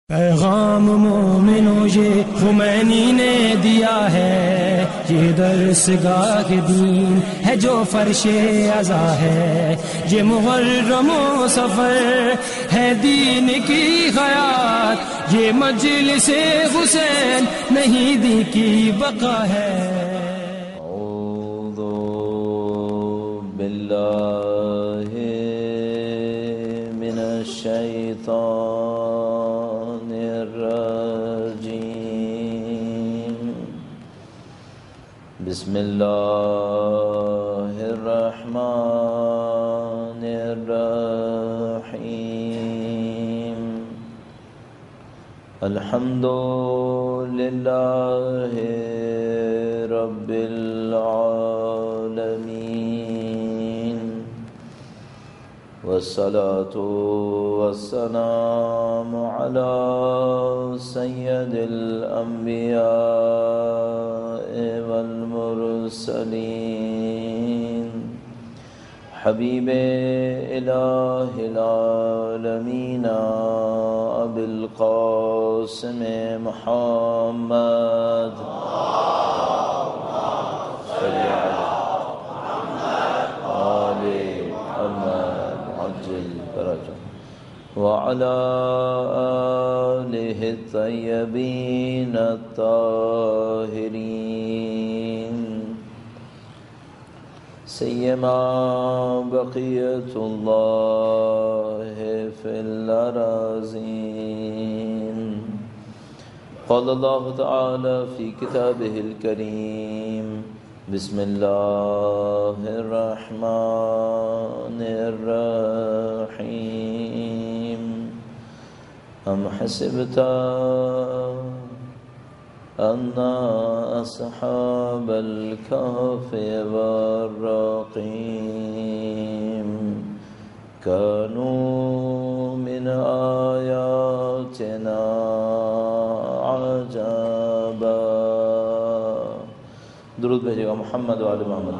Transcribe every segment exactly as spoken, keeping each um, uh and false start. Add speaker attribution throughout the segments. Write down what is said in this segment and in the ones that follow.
Speaker 1: پیغام مومنوں یہ خمینی نے دیا ہے، یہ درس گاہ دین ہے جو فرش عزا ہے، یہ محرم و سفر ہے دین کی حیات، یہ مجلس حسین نہیں دی کی بقا ہے۔
Speaker 2: اعوذ باللہ من الشیطان بسم اللہ الرحمن الرحیم الحمد للہ رب العالمین والصلاة والسلام علی سید الانبیاء والمرسلین حبیب الہ العالمین ابی القاسم محمد صلی وعلى آله الطيبين الطاهرين سيما بقية الله في الأراضين قال الله تعالى في كتابه الكريم بسم الله الرحمن الرحيم أم حسبت أن أصحاب الكهف والرقيم كانوا من آياتنا عجبا درود بھیجے گا محمد و آل محمد۔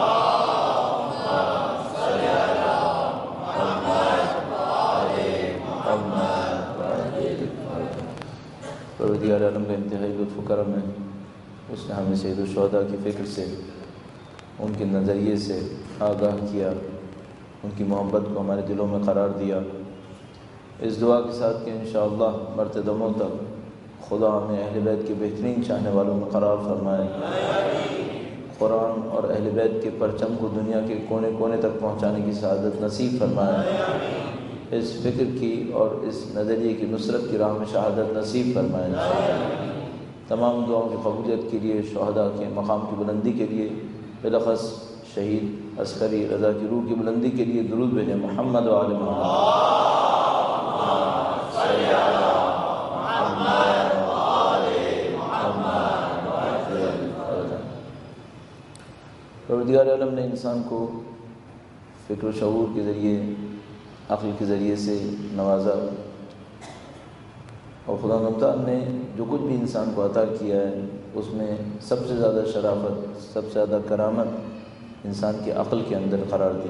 Speaker 2: پروردگار عالم کا انتہائی لطف و کرم ہے، اس نے ہمیں سید الشہداء کی فکر سے، ان کے نظریے سے آگاہ کیا، ان کی محبت کو ہمارے دلوں میں قرار دیا۔ اس دعا کے ساتھ کہ انشاءاللہ مرتے دموں تک خدا ہمیں اہل بیت کے بہترین چاہنے والوں میں قرار فرمائے، قرآن اور اہل بیت کے پرچم کو دنیا کے کونے کونے تک پہنچانے کی سعادت نصیب فرمائے، اس فکر کی اور اس نظریے کی نصرت کی راہ میں شہادت نصیب فرمائے۔ تمام دعاؤں کی قبولیت کے لیے، شہداء کے مقام کی بلندی کے لیے، بالاخص شہید عسکری رضا کی روح کی بلندی کے لیے درود بھیجیں محمد و آل محمد۔ پروردگار عالم نے انسان کو فکر و شعور کے ذریعے، عقل کے ذریعے سے نوازا، اور خدا مختار نے جو کچھ بھی انسان کو عطا کیا ہے اس میں سب سے زیادہ شرافت، سب سے زیادہ کرامت انسان کی عقل کے اندر قرار دی۔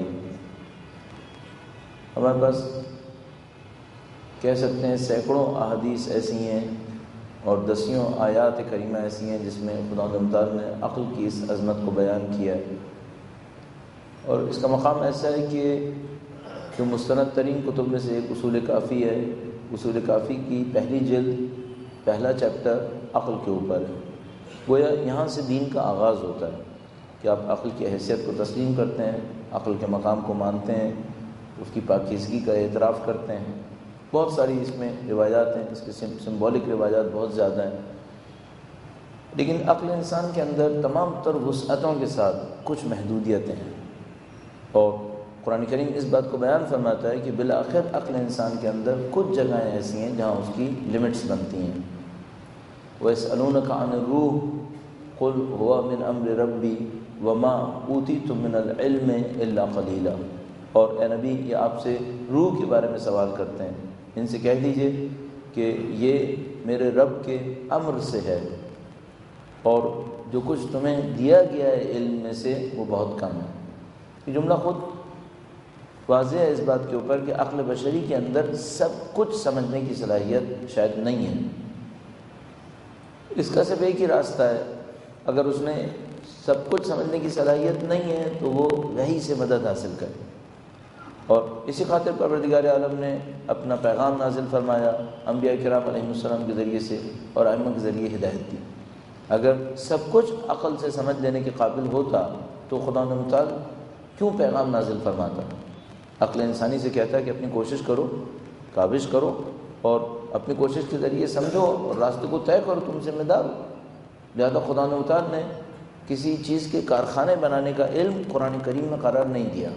Speaker 2: ہمارے پاس کہہ سکتے ہیں سینکڑوں احادیث ایسی ہیں اور دسیوں آیات کریمہ ایسی ہیں جس میں خدا مختار نے عقل کی اس عظمت کو بیان کیا ہے، اور اس کا مقام ایسا ہے کہ جو مستند ترین کتب میں سے ایک اصول کافی ہے، اصول کافی کی پہلی جلد پہلا چیپٹر عقل کے اوپر ہے۔ گویا یہاں سے دین کا آغاز ہوتا ہے کہ آپ عقل کی حیثیت کو تسلیم کرتے ہیں، عقل کے مقام کو مانتے ہیں، اس کی پاکیزگی کا اعتراف کرتے ہیں۔ بہت ساری اس میں روایات ہیں، اس کے سمبولک روایات بہت زیادہ ہیں، لیکن عقل انسان کے اندر تمام تر وسعتوں کے ساتھ کچھ محدودیتیں ہیں، اور قرآن کریم اس بات کو بیان فرماتا ہے کہ بالآخر عقل انسان کے اندر کچھ جگہیں ایسی ہیں جہاں اس کی لمٹس بنتی ہیں۔ وَيَسْأَلُونَكَ عَنِ الرُّوحِ قُلْ هُوَ مِنْ أَمْرِ رَبِّي وَمَا أُوتِيتُم مِّنَ الْعِلْمِ إِلَّا قَلِيلًا، اور اے نبی یہ آپ سے روح کے بارے میں سوال کرتے ہیں، ان سے کہہ دیجئے کہ یہ میرے رب کے امر سے ہے، اور جو کچھ تمہیں دیا گیا ہے علم میں سے وہ بہت کم ہے۔ یہ جملہ خود واضح ہے اس بات کے اوپر کہ عقل بشری کے اندر سب کچھ سمجھنے کی صلاحیت شاید نہیں ہے۔ اس کا صرف ایک ہی راستہ ہے، اگر اس نے سب کچھ سمجھنے کی صلاحیت نہیں ہے تو وہ وحی سے مدد حاصل کرے، اور اسی خاطر پروردگار عالم نے اپنا پیغام نازل فرمایا انبیاء کرام علیہ السلام کے ذریعے سے اور ائمہ کے ذریعے ہدایت دی۔ اگر سب کچھ عقل سے سمجھ لینے کے قابل ہوتا تو خدا متعال کیوں پیغام نازل فرماتا؟ عقل انسانی سے کہتا ہے کہ اپنی کوشش کرو، کاوش کرو اور اپنی کوشش کے ذریعے سمجھو اور راستے کو طے کرو، تم ذمہ دار ہو۔ لہذا خدا متعال نے کسی چیز کے کارخانے بنانے کا علم قرآن کریم میں قرار نہیں دیا۔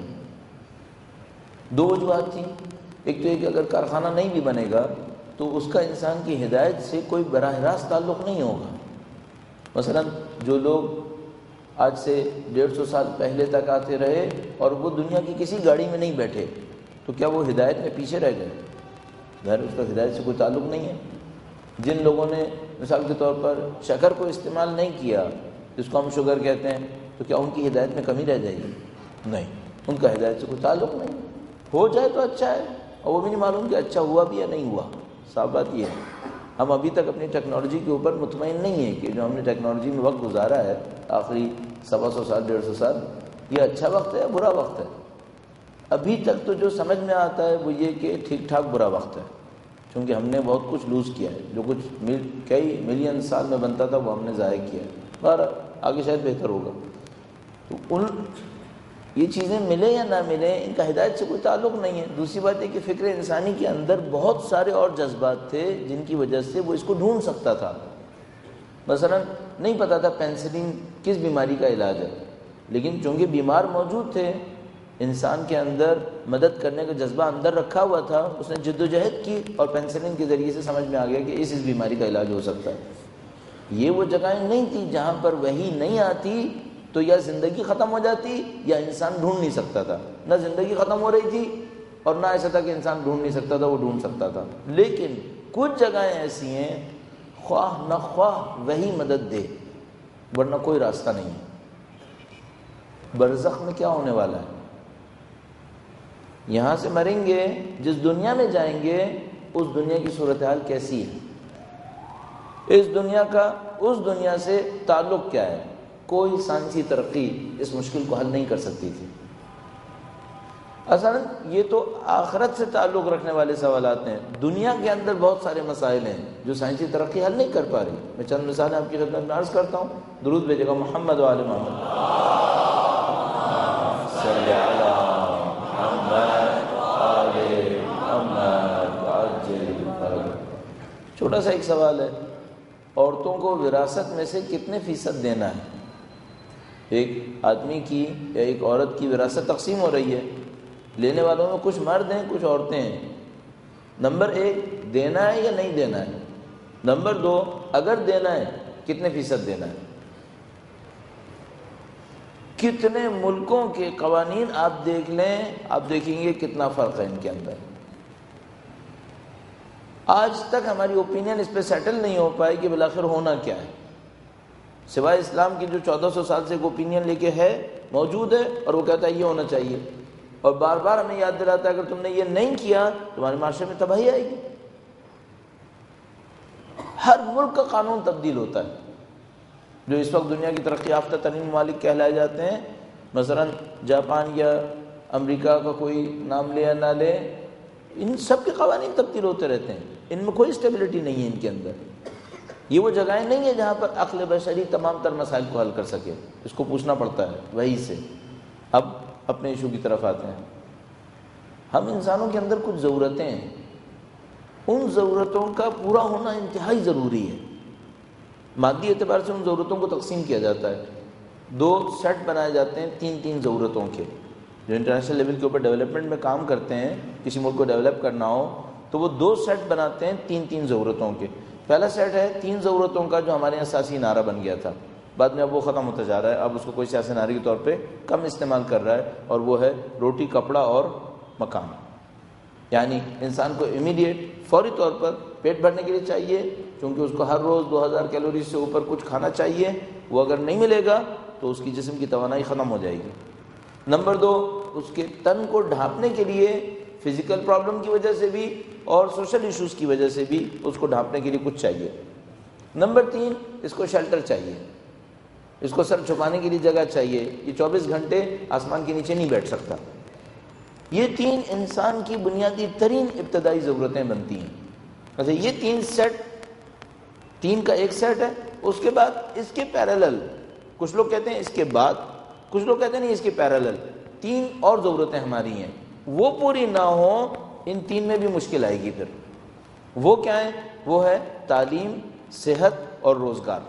Speaker 2: دو وجوہات تھیں، ایک تو یہ کہ اگر کارخانہ نہیں بھی بنے گا تو اس کا انسان کی ہدایت سے کوئی براہ راست تعلق نہیں ہوگا۔ مثلا جو لوگ آج سے ڈیڑھ سو سال پہلے تک آتے رہے اور وہ دنیا کی کسی گاڑی میں نہیں بیٹھے تو کیا وہ ہدایت میں پیچھے رہ گئے؟ ظاہر اس کا ہدایت سے کوئی تعلق نہیں ہے۔ جن لوگوں نے مثال کے طور پر شکر کو استعمال نہیں کیا جس کو ہم شوگر کہتے ہیں، تو کیا ان کی ہدایت میں کمی رہ جائے گی؟ نہیں، ان کا ہدایت سے کوئی تعلق نہیں۔ ہو جائے تو اچھا ہے، اور وہ بھی نہیں معلوم کہ اچھا ہوا بھی یا نہیں ہوا۔ صاف بات یہ ہے، ہم ابھی تک اپنی ٹیکنالوجی کے اوپر مطمئن نہیں ہیں کہ جو ہم نے ٹیکنالوجی میں وقت گزارا ہے آخری سوا سو سال ڈیڑھ سو سال، یہ اچھا وقت ہے یا برا وقت ہے۔ ابھی تک تو جو سمجھ میں آتا ہے وہ یہ کہ ٹھیک ٹھاک برا وقت ہے، کیونکہ ہم نے بہت کچھ لوز کیا ہے، جو کچھ مل کئی ملین سال میں بنتا تھا وہ ہم نے ضائع کیا ہے، اور آگے شاید بہتر ہوگا۔ تو ان یہ چیزیں ملے یا نہ ملے ان کا ہدایت سے کوئی تعلق نہیں ہے۔ دوسری بات ہے کہ فکر انسانی کے اندر بہت سارے اور جذبات تھے جن کی وجہ سے وہ اس کو ڈھونڈ سکتا تھا۔ مثلا نہیں پتا تھا پینسلین کس بیماری کا علاج ہے، لیکن چونکہ بیمار موجود تھے، انسان کے اندر مدد کرنے کا جذبہ اندر رکھا ہوا تھا، اس نے جد و جہد کی اور پینسلین کے ذریعے سے سمجھ میں آ گیا کہ اس اس بیماری کا علاج ہو سکتا ہے۔ یہ وہ جگہیں نہیں تھی جہاں پر وحی نہیں آتی تو یا زندگی ختم ہو جاتی یا انسان ڈھونڈ نہیں سکتا تھا۔ نہ زندگی ختم ہو رہی تھی اور نہ ایسا تھا کہ انسان ڈھونڈ نہیں سکتا تھا، وہ ڈھونڈ سکتا تھا۔ لیکن کچھ جگہیں ایسی ہیں خواہ نہ خواہ وہی مدد دے، ورنہ کوئی راستہ نہیں ہے۔ برزخ میں کیا ہونے والا ہے؟ یہاں سے مریں گے، جس دنیا میں جائیں گے اس دنیا کی صورتحال کیسی ہے؟ اس دنیا کا اس دنیا سے تعلق کیا ہے؟ کوئی سائنسی ترقی اس مشکل کو حل نہیں کر سکتی تھی۔ اصلا یہ تو آخرت سے تعلق رکھنے والے سوالات ہیں، دنیا کے اندر بہت سارے مسائل ہیں جو سائنسی ترقی حل نہیں کر پا رہی۔ میں چند مثالیں آپ کی خدمت میں عرض کرتا ہوں، درود بھیجے گا محمد و آل محمد صلی علی محمد آل محمد عجل فرج۔ چھوٹا سا ایک سوال ہے، عورتوں کو وراثت میں سے کتنے فیصد دینا ہے؟ ایک آدمی کی یا ایک عورت کی وراثت تقسیم ہو رہی ہے، لینے والوں میں کچھ مرد ہیں کچھ عورتیں ہیں۔ نمبر ایک، دینا ہے یا نہیں دینا ہے؟ نمبر دو، اگر دینا ہے کتنے فیصد دینا ہے؟ کتنے ملکوں کے قوانین آپ دیکھ لیں، آپ دیکھیں گے کتنا فرق ہے ان کے اندر۔ آج تک ہماری اوپینین اس پہ سیٹل نہیں ہو پائی کہ بالآخر ہونا کیا ہے، سوائے اسلام کی جو چودہ سو سال سے ایک اوپینین لے کے ہے موجود ہے اور وہ کہتا ہے یہ ہونا چاہیے، اور بار بار ہمیں یاد دلاتا ہے اگر تم نے یہ نہیں کیا تمہارے معاشرے میں تباہی آئے گی۔ ہر ملک کا قانون تبدیل ہوتا ہے۔ جو اس وقت دنیا کی ترقی یافتہ ترین ممالک کہلائے جاتے ہیں، مثلا جاپان یا امریکہ کا کوئی نام لے یا نہ لے، ان سب کے قوانین تبدیل ہوتے رہتے ہیں، ان میں کوئی اسٹیبلٹی نہیں ہے ان کے اندر۔ یہ وہ جگہیں نہیں ہیں جہاں پر عقل بشری تمام تر مسائل کو حل کر سکے، اس کو پوچھنا پڑتا ہے وہی سے۔ اب اپنے ایشو کی طرف آتے ہیں۔ ہم انسانوں کے اندر کچھ ضرورتیں ہیں، ان ضرورتوں کا پورا ہونا انتہائی ضروری ہے۔ مادی اعتبار سے ان ضرورتوں کو تقسیم کیا جاتا ہے، دو سیٹ بنائے جاتے ہیں تین تین ضرورتوں کے۔ جو انٹرنیشنل لیول کے اوپر ڈیولپمنٹ میں کام کرتے ہیں، کسی ملک کو ڈیولپ کرنا ہو تو وہ دو سیٹ بناتے ہیں تین تین ضرورتوں کے۔ پہلا سیٹ ہے تین ضرورتوں کا جو ہمارے یہاں سیاسی نعرہ بن گیا تھا، بعد میں اب وہ ختم ہوتا جا رہا ہے، اب اس کو کوئی سیاسی نعرے کے طور پہ کم استعمال کر رہا ہے، اور وہ ہے روٹی، کپڑا اور مکان۔ یعنی انسان کو امیڈیٹ فوری طور پر پیٹ بھرنے کے لیے چاہیے، کیونکہ اس کو ہر روز دو ہزار کیلوری سے اوپر کچھ کھانا چاہیے، وہ اگر نہیں ملے گا تو اس کی جسم کی توانائی ختم ہو جائے گی۔ نمبر دو، اس کے تن کو ڈھانپنے کے لیے فزیکل پرابلم کی وجہ سے بھی اور سوشل ایشوز کی وجہ سے بھی اس کو ڈھانپنے کے لیے کچھ چاہیے۔ نمبر تین، اس کو شیلٹر چاہیے، اس کو سر چھپانے کے لیے جگہ چاہیے، یہ چوبیس گھنٹے آسمان کے نیچے نہیں بیٹھ سکتا۔ یہ تین انسان کی بنیادی ترین ابتدائی ضرورتیں بنتی ہیں۔ اچھا یہ تین سیٹ، تین کا ایک سیٹ ہے، اس کے بعد اس کے پیرالل، کچھ لوگ کہتے ہیں اس کے بعد، کچھ لوگ کہتے ہیں نہیں اس کے پیرالل تین اور ضرورتیں ہماری ہیں، وہ پوری نہ ہوں ان تین میں بھی مشکل آئے گی۔ پھر وہ کیا ہے؟ وہ ہے تعلیم، صحت اور روزگار۔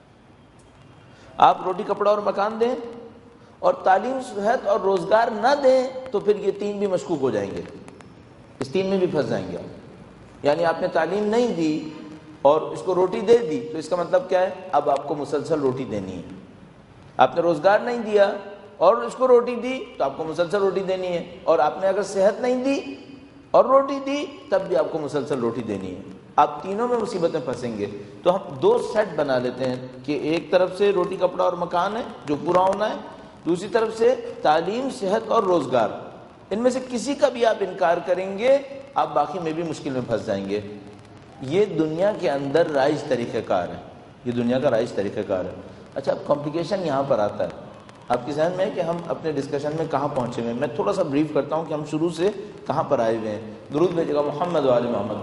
Speaker 2: آپ روٹی کپڑا اور مکان دیں اور تعلیم، صحت اور روزگار نہ دیں تو پھر یہ تین بھی مشکوک ہو جائیں گے، اس تین میں بھی پھنس جائیں گے۔ یعنی آپ نے تعلیم نہیں دی اور اس کو روٹی دے دی تو اس کا مطلب کیا ہے؟ اب آپ کو مسلسل روٹی دینی ہے۔ آپ نے روزگار نہیں دیا اور اس کو روٹی دی تو آپ کو مسلسل روٹی دینی ہے، اور آپ نے اگر صحت نہیں دی اور روٹی دی تب بھی آپ کو مسلسل روٹی دینی ہے۔ آپ تینوں میں مصیبتیں پھنسیں گے۔ تو ہم دو سیٹ بنا لیتے ہیں کہ ایک طرف سے روٹی کپڑا اور مکان ہے جو پورا ہونا ہے، دوسری طرف سے تعلیم، صحت اور روزگار۔ ان میں سے کسی کا بھی آپ انکار کریں گے آپ باقی میں بھی مشکل میں پھنس جائیں گے۔ یہ دنیا کے اندر رائج طریقہ کار ہے، یہ دنیا کا رائج طریقہ کار ہے۔ اچھا اب کمپلیکیشن یہاں پر آتا ہے آپ کے ذہن میں ہے کہ ہم اپنے ڈسکشن میں کہاں پہنچے ہوئے ہیں۔ میں تھوڑا سا بریف کرتا ہوں کہ ہم شروع سے کہاں پر آئے ہوئے ہیں۔ درود بھیجے گا محمد و آل محمد۔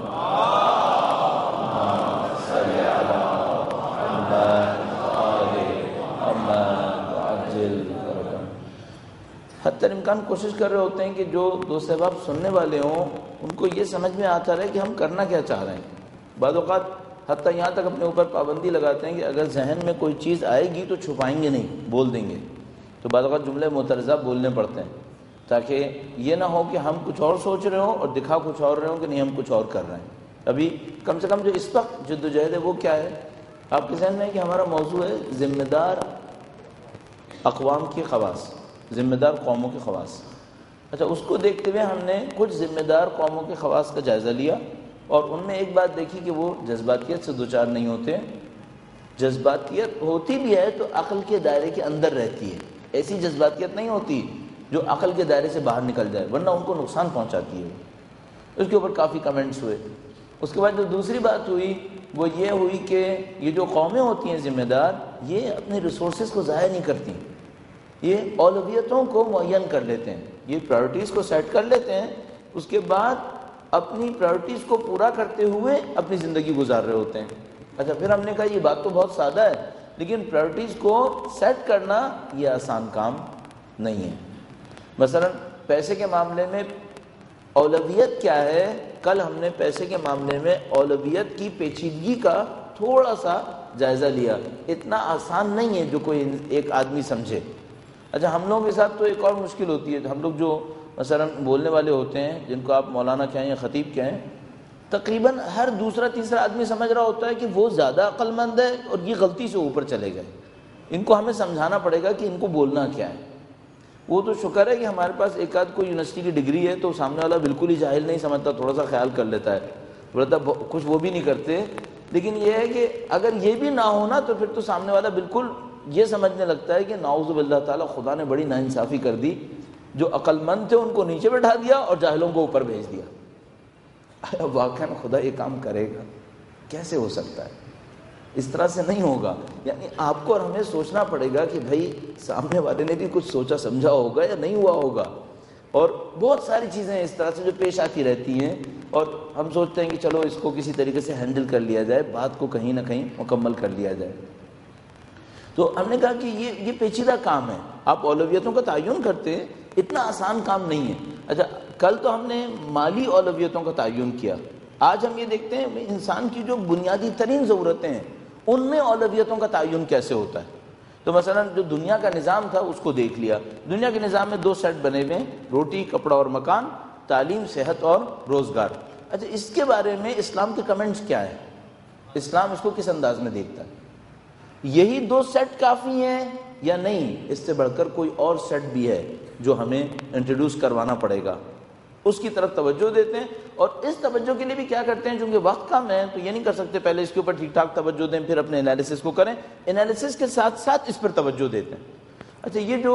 Speaker 2: حتی الامکان کوشش کر رہے ہوتے ہیں کہ جو دوست احباب سننے والے ہوں ان کو یہ سمجھ میں آتا رہے کہ ہم کرنا کیا چاہ رہے ہیں۔ بعض اوقات حتیٰ یہاں تک اپنے اوپر پابندی لگاتے ہیں کہ اگر ذہن میں کوئی چیز آئے گی تو چھپائیں گے نہیں، بول دیں گے۔ تو بعض اوقات جملے مترجہ بولنے پڑتے ہیں تاکہ یہ نہ ہو کہ ہم کچھ اور سوچ رہے ہوں اور دکھا کچھ اور رہے ہوں کہ نہیں ہم کچھ اور کر رہے ہیں۔ ابھی کم سے کم جو اس وقت جدوجہد ہے وہ کیا ہے آپ کے ذہن میں ہے کہ ہمارا موضوع ہے ذمہ دار اقوام کی خواص، ذمہ دار قوموں کے خواص۔ اچھا اس کو دیکھتے ہوئے ہم نے کچھ ذمہ دار قوموں کے خواص کا جائزہ لیا اور ان میں ایک بات دیکھی کہ وہ جذباتیت سے دوچار نہیں ہوتے۔ جذباتیت ہوتی بھی ہے تو عقل کے دائرے کے اندر رہتی ہے، ایسی جذباتیت نہیں ہوتی جو عقل کے دائرے سے باہر نکل جائے ورنہ ان کو نقصان پہنچاتی ہے۔ اس کے اوپر کافی کمنٹس ہوئے۔ اس کے بعد جو دوسری بات ہوئی وہ یہ ہوئی کہ یہ جو قومیں ہوتی ہیں ذمہ دار، یہ اپنے ریسورسز کو ضائع نہیں کرتی، یہ اولویتوں کو معین کر لیتے ہیں، یہ پرائرٹیز کو سیٹ کر لیتے ہیں، اس کے بعد اپنی پرائرٹیز کو پورا کرتے ہوئے اپنی زندگی گزار رہے ہوتے ہیں۔ اچھا پھر ہم نے کہا یہ بات تو بہت سادہ ہے لیکن پرائرٹیز کو سیٹ کرنا یہ آسان کام نہیں ہے۔ مثلا پیسے کے معاملے میں اولویت کیا ہے؟ کل ہم نے پیسے کے معاملے میں اولویت کی پیچیدگی کا تھوڑا سا جائزہ لیا۔ اتنا آسان نہیں ہے جو کوئی ایک آدمی سمجھے۔ اچھا ہم لوگوں کے ساتھ تو ایک اور مشکل ہوتی ہے، ہم لوگ جو مثلا بولنے والے ہوتے ہیں جن کو آپ مولانا کہیں یا خطیب کہیں، تقریباً ہر دوسرا تیسرا آدمی سمجھ رہا ہوتا ہے کہ وہ زیادہ عقل مند ہے اور یہ غلطی سے اوپر چلے گئے۔ ان کو ہمیں سمجھانا پڑے گا کہ ان کو بولنا کیا ہے۔ وہ تو شکر ہے کہ ہمارے پاس ایک آدھ کوئی یونیورسٹی کی ڈگری ہے تو سامنے والا بالکل ہی جاہل نہیں سمجھتا، تھوڑا سا خیال کر لیتا ہے، البتہ کچھ وہ بھی نہیں کرتے۔ لیکن یہ ہے کہ اگر یہ بھی نہ ہونا تو پھر تو سامنے والا بالکل یہ سمجھنے لگتا ہے کہ نعوذ باللہ تعالیٰ خدا نے بڑی ناانصافی کر دی، جو عقل مند تھے ان کو نیچے بٹھا دیا اور جاہلوں کو اوپر بھیج دیا۔ واقعا خدا یہ کام کرے گا؟ کیسے ہو سکتا ہے؟ اس طرح سے نہیں ہوگا۔ یعنی آپ کو اور ہمیں سوچنا پڑے گا کہ بھائی سامنے والے نے بھی کچھ سوچا سمجھا ہوگا یا نہیں ہوا ہوگا، اور بہت ساری چیزیں اس طرح سے جو پیش آتی رہتی ہیں اور ہم سوچتے ہیں کہ چلو اس کو کسی طریقے سے ہینڈل کر لیا جائے، بات کو کہیں نہ کہیں مکمل کر لیا جائے۔ تو ہم نے کہا کہ یہ یہ پیچیدہ کام ہے، آپ اولویتوں کا تعین کرتے ہیں، اتنا آسان کام نہیں ہے۔ اچھا کل تو ہم نے مالی اولویتوں کا تعین کیا، آج ہم یہ دیکھتے ہیں انسان کی جو بنیادی ترین ضرورتیں ہیں ان میں اولویتوں کا تعین کیسے ہوتا ہے۔ تو مثلا جو دنیا کا نظام تھا اس کو دیکھ لیا، دنیا کے نظام میں دو سیٹ بنے ہوئے ہیں، روٹی کپڑا اور مکان، تعلیم صحت اور روزگار۔ اچھا اس کے بارے میں اسلام کے کمنٹس کیا ہیں؟ اسلام اس کو کس انداز میں دیکھتا ہے؟ یہی دو سیٹ کافی ہیں یا نہیں اس سے بڑھ کر کوئی اور سیٹ بھی ہے جو ہمیں انٹروڈیوس کروانا پڑے گا؟ اس کی طرف توجہ دیتے ہیں، اور اس توجہ کے لیے بھی کیا کرتے ہیں، چونکہ وقت کم ہے تو یہ نہیں کر سکتے پہلے اس کے اوپر ٹھیک ٹھاک توجہ دیں پھر اپنے انالیسس کو کریں، انالیسس کے ساتھ ساتھ اس پر توجہ دیتے ہیں۔ اچھا یہ جو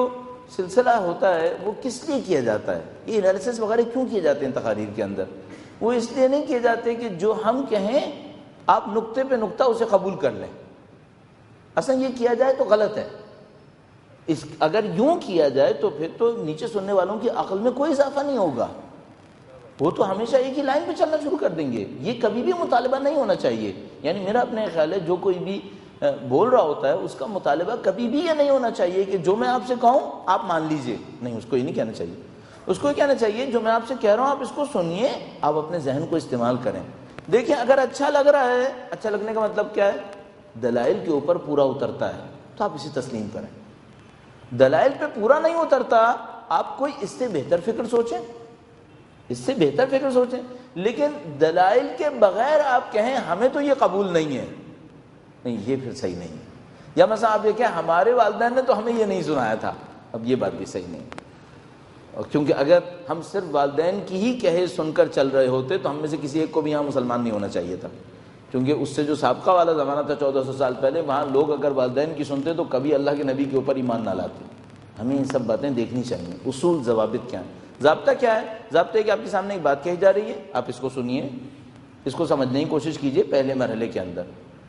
Speaker 2: سلسلہ ہوتا ہے وہ کس لیے کیا جاتا ہے؟ یہ انالیسس وغیرہ کیوں کیے جاتے ہیں تقاریر کے اندر؟ وہ اس لیے نہیں کیے جاتے کہ جو ہم کہیں آپ نقطے پہ نقطہ اسے قبول کر لیں. اصلا یہ کیا جائے تو غلط ہے. اس اگر یوں کیا جائے تو پھر تو نیچے سننے والوں کی عقل میں کوئی اضافہ نہیں ہوگا. وہ تو ہمیشہ ایک ہی لائن پہ چلنا شروع کر دیں گے. یہ کبھی بھی مطالبہ نہیں ہونا چاہیے. یعنی میرا اپنے خیال ہے جو کوئی بھی بول رہا ہوتا ہے اس کا مطالبہ کبھی بھی یہ نہیں ہونا چاہیے کہ جو میں آپ سے کہوں آپ مان لیجئے. نہیں، اس کو یہ نہیں کہنا چاہیے. اس کو یہ کہنا چاہیے جو میں آپ سے کہہ رہا ہوں آپ اس کو سنیے، آپ اپنے ذہن کو استعمال کریں. دیکھیں اگر اچھا لگ رہا ہے، اچھا لگنے کا مطلب کیا ہے؟ دلائل کے اوپر پورا اترتا ہے تو آپ اسے تسلیم کریں. دلائل پہ پورا نہیں اترتا آپ کوئی اس سے بہتر فکر سوچیں، اس سے بہتر فکر سوچیں. لیکن دلائل کے بغیر آپ کہیں ہمیں تو یہ قبول نہیں ہے، نہیں، یہ پھر صحیح نہیں ہے. یا مثلا آپ یہ کہیں ہمارے والدین نے تو ہمیں یہ نہیں سنایا تھا، اب یہ بات بھی صحیح نہیں. اور کیونکہ اگر ہم صرف والدین کی ہی کہے سن کر چل رہے ہوتے تو ہم میں سے کسی ایک کو بھی یہاں مسلمان نہیں ہونا چاہیے تھا. کیونکہ اس سے جو سابقہ والا زمانہ تھا چودہ سو سال پہلے، وہاں لوگ اگر والدین کی سنتے تو کبھی اللہ کے نبی کے اوپر ایمان نہ لاتے. ہمیں یہ سب باتیں دیکھنی چاہیے. اصول ضوابط کیا ہیں؟ ضابطہ کیا ہے؟ ضابطہ ہے کہ آپ کے سامنے ایک بات کہی جا رہی ہے، آپ اس کو سنیے، اس کو سمجھنے کی کوشش کیجئے. پہلے مرحلے کے اندر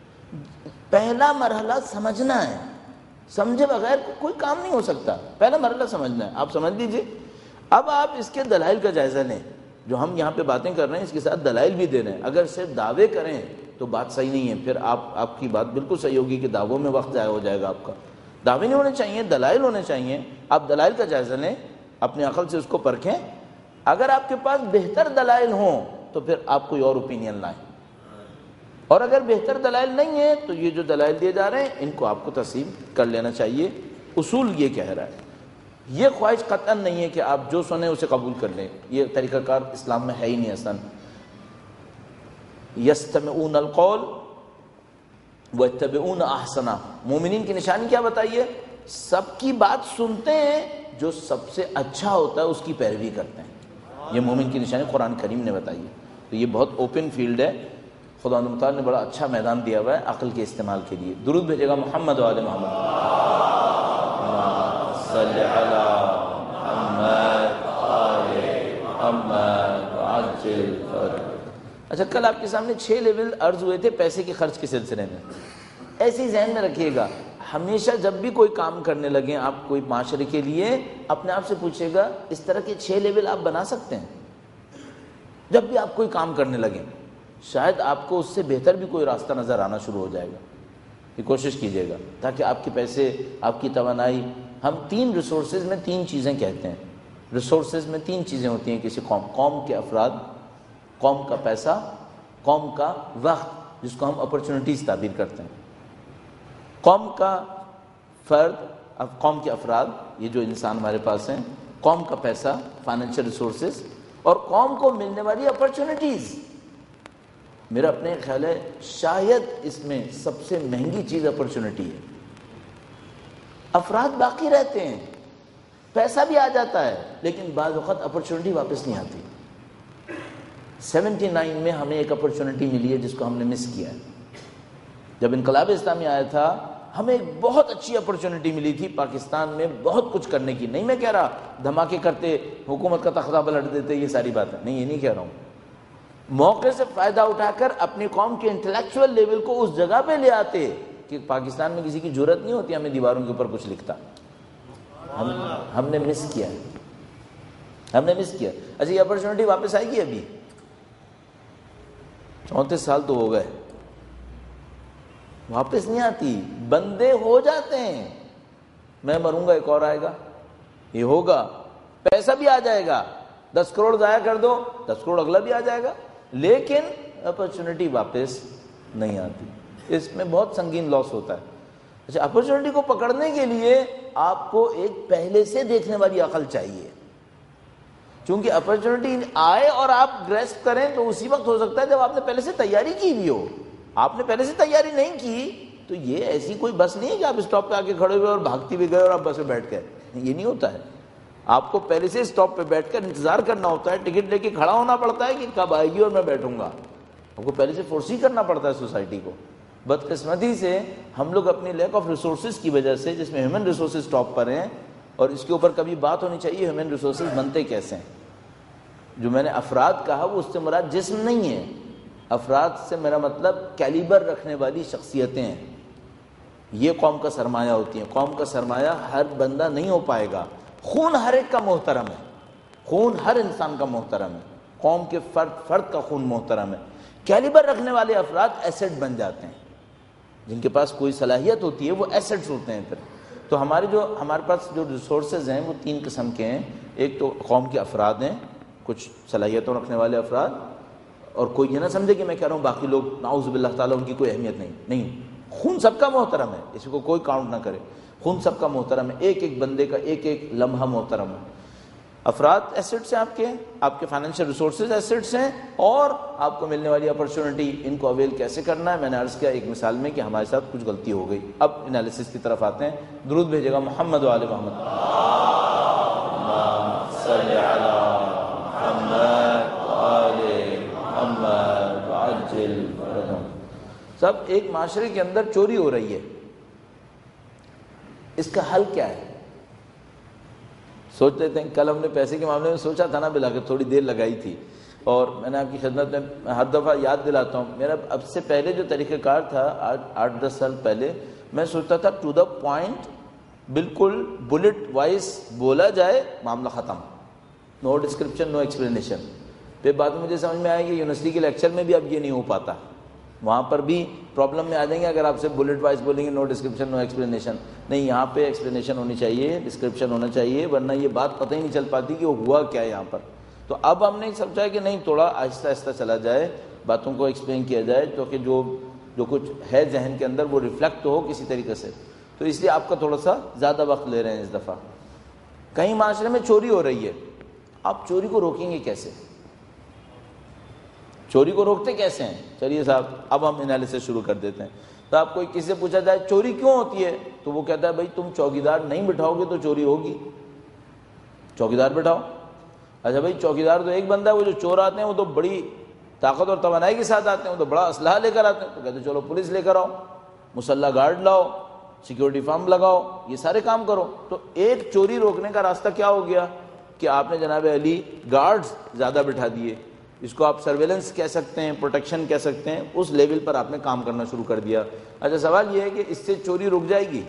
Speaker 2: پہلا مرحلہ سمجھنا ہے. سمجھے بغیر کوئی کام نہیں ہو سکتا. پہلا مرحلہ سمجھنا ہے. آپ سمجھ لیجئے. اب آپ اس کے دلائل کا جائزہ لیں. جو ہم یہاں پہ باتیں کر رہے ہیں اس کے ساتھ دلائل بھی دے رہے ہیں. اگر صرف دعوے کریں تو بات صحیح نہیں ہے. پھر آپ آپ کی بات بالکل صحیح ہوگی کہ دعووں میں وقت ضائع ہو جائے گا آپ کا. دعوے نہیں ہونے چاہیے، دلائل ہونے چاہیے. آپ دلائل کا جائزہ لیں، اپنے عقل سے اس کو پرکھیں. اگر آپ کے پاس بہتر دلائل ہوں تو پھر آپ کوئی اور اوپینین لائیں. اور اگر بہتر دلائل نہیں ہیں تو یہ جو دلائل دیے جا رہے ہیں ان کو آپ کو تسلیم کر لینا چاہیے. اصول یہ کہہ رہا ہے. یہ خواہش قطعاً نہیں ہے کہ آپ جو سنیں اسے قبول کر لیں. یہ طریقہ کار اسلام میں ہے ہی نہیں اصلاً. یستمعون القول ویتبعون احسنہ. مومنین کی نشانی کیا بتائیے؟ سب کی بات سنتے ہیں، جو سب سے اچھا ہوتا ہے اس کی پیروی کرتے ہیں. یہ مومن کی نشانی قرآن کریم نے بتائی ہے. تو یہ بہت اوپن فیلڈ ہے. خدا مختار نے بڑا اچھا میدان دیا ہوا ہے عقل کے استعمال کے لیے. درود بھیجے گا محمد و آل محمد. صلی علی محمد آل محمد عجل فرج. اچھا، کل آپ کے سامنے چھ لیول عرض ہوئے تھے پیسے کے خرچ کے سلسلے میں. ایسے ہی ذہن میں رکھیے گا، ہمیشہ جب بھی کوئی کام کرنے لگیں آپ کوئی معاشرے کے لیے، اپنے آپ سے پوچھے گا اس طرح کے چھ لیول آپ بنا سکتے ہیں؟ جب بھی آپ کوئی کام کرنے لگیں شاید آپ کو اس سے بہتر بھی کوئی راستہ نظر آنا شروع ہو جائے گا. یہ کوشش کیجیے گا تاکہ آپ کے پیسے، آپ کی توانائی، ہم تین ریسورسز میں تین چیزیں کہتے ہیں. ریسورسز میں تین چیزیں ہوتی ہیں کسی قوم قوم کے افراد، قوم کا پیسہ، قوم کا وقت جس کو ہم اپرچونٹیز تعبیر کرتے ہیں. قوم کا فرد، قوم کے افراد، یہ جو انسان ہمارے پاس ہیں، قوم کا پیسہ، فائنینشیل ریسورسز، اور قوم کو ملنے والی اپرچونٹیز. میرا اپنے خیال ہے شاید اس میں سب سے مہنگی چیز اپرچونٹی ہے. افراد باقی رہتے ہیں، پیسہ بھی آ جاتا ہے، لیکن بعض وقت اپرچونٹی واپس نہیں آتی. سیونٹی نائن میں ہمیں ایک اپرچونٹی ملی ہے جس کو ہم نے مس کیا ہے. جب انقلاب اسلامی آیا تھا ہمیں ایک بہت اچھی اپرچونٹی ملی تھی پاکستان میں بہت کچھ کرنے کی. نہیں میں کہہ رہا دھماکے کرتے، حکومت کا تختہ پلٹ دیتے، یہ ساری باتیں نہیں، یہ نہیں کہہ رہا ہوں. موقع سے فائدہ اٹھا کر اپنی قوم کے انٹلیکچوئل لیول کو اس جگہ پہ لے آتے کہ پاکستان میں کسی کی جرت نہیں ہوتی ہمیں دیواروں کے اوپر کچھ لکھتا. ہم ہم نے مس کیا ہم نے مس کیا. اچھا، یہ اپرچونٹی واپس آئے گی؟ ابھی چونتیس سال تو ہو گئے، واپس نہیں آتی. بندے ہو جاتے ہیں، میں مروں گا ایک اور آئے گا، یہ ہوگا، پیسہ بھی آ جائے گا. دس کروڑ ضائع کر دو، دس کروڑ اگلا بھی آ جائے گا، لیکن اپرچونٹی واپس نہیں آتی. اس میں بہت سنگین لاس ہوتا ہے. اچھا، اپرچونٹی کو پکڑنے کے لیے آپ کو ایک پہلے سے دیکھنے والی عقل چاہیے. چونکہ اپرچونٹی آئے اور آپ گریسپ کریں تو اسی وقت ہو سکتا ہے جب آپ نے پہلے سے تیاری کی بھی ہو. آپ نے پہلے سے تیاری نہیں کی تو یہ ایسی کوئی بس نہیں ہے کہ آپ اسٹاپ پہ آ کے کھڑے ہوئے اور بھاگتی ہوئے گئے اور آپ بس میں بیٹھ گئے. یہ نہیں ہوتا ہے. آپ کو پہلے سے اسٹاپ پہ بیٹھ کر انتظار کرنا ہوتا ہے. ٹکٹ لے کے کھڑا ہونا پڑتا ہے کہ کب آئے گی اور میں بیٹھوں گا. آپ کو پہلے سے فورسی کرنا پڑتا ہے سوسائٹی کو. بدقسمتی سے ہم لوگ اپنی لیک آف ریسورسز کی وجہ سے، جس میں ہیومن ریسورسز ٹاپ پر ہیں، اور اس کے اوپر کبھی بات ہونی چاہیے ہیومن ریسورسز بنتے کیسے ہیں. جو میں نے افراد کہا وہ اس سے مراد جسم نہیں ہے، افراد سے میرا مطلب کیلیبر رکھنے والی شخصیتیں ہیں. یہ قوم کا سرمایہ ہوتی ہیں. قوم کا سرمایہ ہر بندہ نہیں ہو پائے گا. خون ہر ایک کا محترم ہے، خون ہر انسان کا محترم ہے، قوم کے فرد فرد کا خون محترم ہے. کیلیبر رکھنے والے افراد ایسٹ بن جاتے ہیں. جن کے پاس کوئی صلاحیت ہوتی ہے وہ ایسٹس ہوتے ہیں. پھر تو ہمارے جو ہمارے پاس جو ریسورسز ہیں وہ تین قسم کے ہیں. ایک تو قوم کے افراد ہیں، کچھ صلاحیتوں رکھنے والے افراد. اور کوئی یہ نہ سمجھے کہ میں کہہ رہا ہوں باقی لوگ نعوذ باللہ تعالیٰ ان کی کوئی اہمیت نہیں. نہیں، خون سب کا محترم ہے، اس کو کوئی کاؤنٹ نہ کرے. خون سب کا محترم ہے، ایک ایک بندے کا ایک ایک لمحہ محترم ہے. افراد ایسٹس ہیں آپ کے، آپ کے فائنینشیل ریسورسز ایسٹس ہیں، اور آپ کو ملنے والی اپرچونٹی ان کو اویل کیسے کرنا ہے. میں نے عرض کیا ایک مثال میں کہ ہمارے ساتھ کچھ غلطی ہو گئی. اب انالیسس کی طرف آتے ہیں. درود بھیجے گا محمد و آل محمد. صلی علی محمد و آل محمد وعجل فرجهم. سب ایک معاشرے کے اندر چوری ہو رہی ہے، اس کا حل کیا ہے؟ سوچ لیتے ہیں. کل ہم نے پیسے کے معاملے میں سوچا تھا نا، بلا کے تھوڑی دیر لگائی تھی. اور میں نے آپ کی خدمت میں ہر دفعہ یاد دلاتا ہوں، میرا اب سے پہلے جو طریقہ کار تھا آٹھ آٹھ دس سال پہلے، میں سوچتا تھا ٹو دا پوائنٹ، بالکل بلٹ وائز بولا جائے، معاملہ ختم. No description, no explanation. پھر بعد میں مجھے سمجھ میں آیا کہ یونیورسٹی کے لیکچر میں بھی اب یہ نہیں ہو پاتا. وہاں پر بھی پرابلم میں آ جائیں گے اگر آپ سے بلٹ وائز بولیں گے نو ڈسکرپشن نو ایکسپلینیشن. نہیں، یہاں پہ ایکسپلینیشن ہونی چاہیے، ڈسکرپشن ہونا چاہیے، ورنہ یہ بات پتہ ہی نہیں چل پاتی کہ وہ ہوا کیا ہے یہاں پر. تو اب ہم نے سمجھا کہ نہیں، تھوڑا آہستہ آہستہ چلا جائے، باتوں کو ایکسپلین کیا جائے تو کہ جو جو کچھ ہے ذہن کے اندر وہ ریفلیکٹ ہو کسی طریقے سے. تو اس لیے آپ کا تھوڑا سا زیادہ وقت لے رہے ہیں اس دفعہ. کہیں معاشرے میں چوری ہو رہی ہے، آپ چوری کو روکیں گے کیسے؟ چوری کو روکتے کیسے ہیں؟ چلیے صاحب اب ہم انالیسس شروع کر دیتے ہیں. تو آپ کوئی کسی سے پوچھا جائے چوری کیوں ہوتی ہے تو وہ کہتا ہے بھائی تم چوکیدار نہیں بٹھاؤ گے تو چوری ہوگی. چوکیدار بٹھاؤ. اچھا بھائی چوکیدار تو ایک بندہ ہے، وہ جو چور آتے ہیں وہ تو بڑی طاقت اور توانائی کے ساتھ آتے ہیں، وہ تو بڑا اسلحہ لے کر آتے ہیں. تو کہتے ہیں چلو پولیس لے کر آؤ، مسلح گارڈ لاؤ، سیکیورٹی فارم لگاؤ، یہ سارے کام کرو. تو ایک چوری روکنے کا راستہ کیا ہو گیا کہ آپ نے جناب علی گارڈز زیادہ بٹھا دیے. اس کو آپ سرویلنس کہہ سکتے ہیں، پروٹیکشن کہہ سکتے ہیں. اس لیول پر آپ نے کام کرنا شروع کر دیا. اچھا سوال یہ ہے کہ اس سے چوری رک جائے گی؟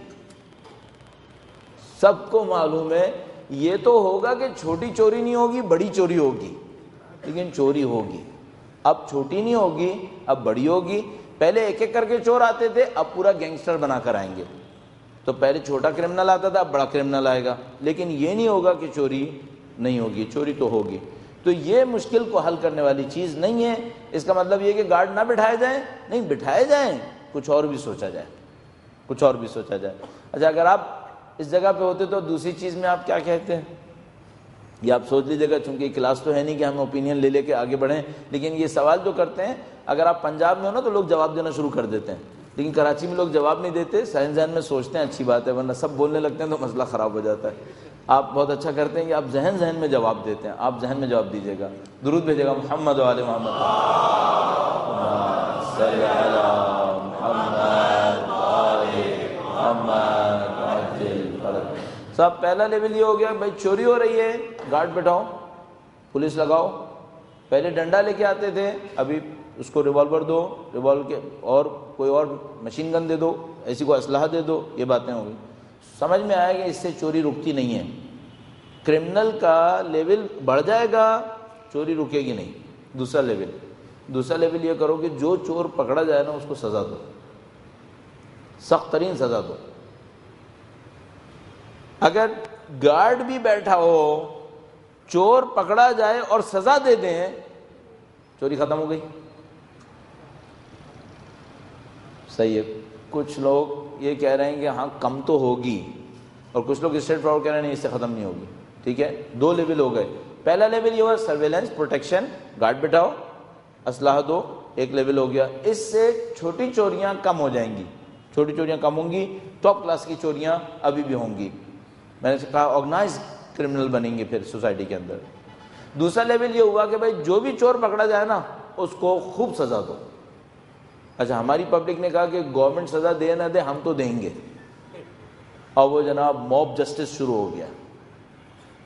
Speaker 2: سب کو معلوم ہے یہ تو ہوگا کہ چھوٹی چوری نہیں ہوگی، بڑی چوری ہوگی، لیکن چوری ہوگی. اب چھوٹی نہیں ہوگی، اب بڑی ہوگی. پہلے ایک ایک کر کے چور آتے تھے، اب پورا گینگسٹر بنا کر آئیں گے. تو پہلے چھوٹا کرمنل آتا تھا، اب بڑا کرمنل آئے گا. لیکن یہ نہیں ہوگا کہ چوری نہیں ہوگی، چوری تو ہوگی. تو یہ مشکل کو حل کرنے والی چیز نہیں ہے. اس کا مطلب یہ کہ گارڈ نہ بٹھائے جائیں، نہیں بٹھائے جائیں، کچھ اور بھی سوچا جائے، کچھ اور بھی سوچا جائے. اچھا اگر آپ اس جگہ پہ ہوتے تو دوسری چیز میں آپ کیا کہتے ہیں؟ یہ آپ سوچ لیجیے گا، چونکہ کلاس تو ہے نہیں کہ ہم اوپینین لے لے کے آگے بڑھیں. لیکن یہ سوال جو کرتے ہیں، اگر آپ پنجاب میں ہو نا تو لوگ جواب دینا شروع کر دیتے ہیں، لیکن کراچی میں لوگ جواب نہیں دیتے، ذہن ذہن میں سوچتے ہیں اچھی بات ہے، ورنہ سب بولنے لگتے ہیں تو مسئلہ خراب ہو جاتا ہے. آپ بہت اچھا کرتے ہیں کہ آپ ذہن ذہن میں جواب دیتے ہیں. آپ ذہن میں جواب دیجیے گا. درود بھیجے گا محمد و آل محمد. صلی علی محمد و آل محمد. صاحب پہلا لیول یہ ہو گیا بھائی چوری ہو رہی ہے، گارڈ بٹھاؤ، پولیس لگاؤ. پہلے ڈنڈا لے کے آتے تھے، ابھی اس کو ریوالور دو، ریوالور کے اور کوئی اور مشین گن دے دو، ایسی کوئی اسلحہ دے دو. یہ باتیں ہو گئی. سمجھ میں آیا کہ اس سے چوری رکتی نہیں ہے. کرمنل کا لیول بڑھ جائے گا، چوری رکے گی نہیں. دوسرا لیول دوسرا لیول یہ کرو کہ جو چور پکڑا جائے نا اس کو سزا دو، سخت ترین سزا دو. اگر گارڈ بھی بیٹھا ہو، چور پکڑا جائے اور سزا دے دیں، چوری ختم ہو گئی. صحیح ہے. کچھ لوگ یہ کہہ رہے ہیں کہ ہاں کم تو ہوگی، اور کچھ لوگ اسٹریٹ فارورڈ کہہ رہے ہیں نہیں اس سے ختم نہیں ہوگی. ٹھیک ہے، دو لیول ہو گئے. پہلا لیول یہ ہوا سرویلنس، پروٹیکشن، گارڈ بٹھاؤ، اسلحہ دو، ایک لیول ہو گیا. اس سے چھوٹی چوریاں کم ہو جائیں گی، چھوٹی چوریاں کم ہوں گی. ٹاپ کلاس کی چوریاں ابھی بھی ہوں گی. میں نے کہا آرگنائز کرمنل بنیں گے پھر سوسائٹی کے اندر. دوسرا لیول یہ ہوا کہ بھائی جو بھی چور پکڑا جائے نا اس کو خوب سزا دو. اچھا ہماری پبلک نے کہا کہ گورنمنٹ سزا دے نہ دے ہم تو دیں گے، اور وہ جناب موب جسٹس شروع ہو گیا.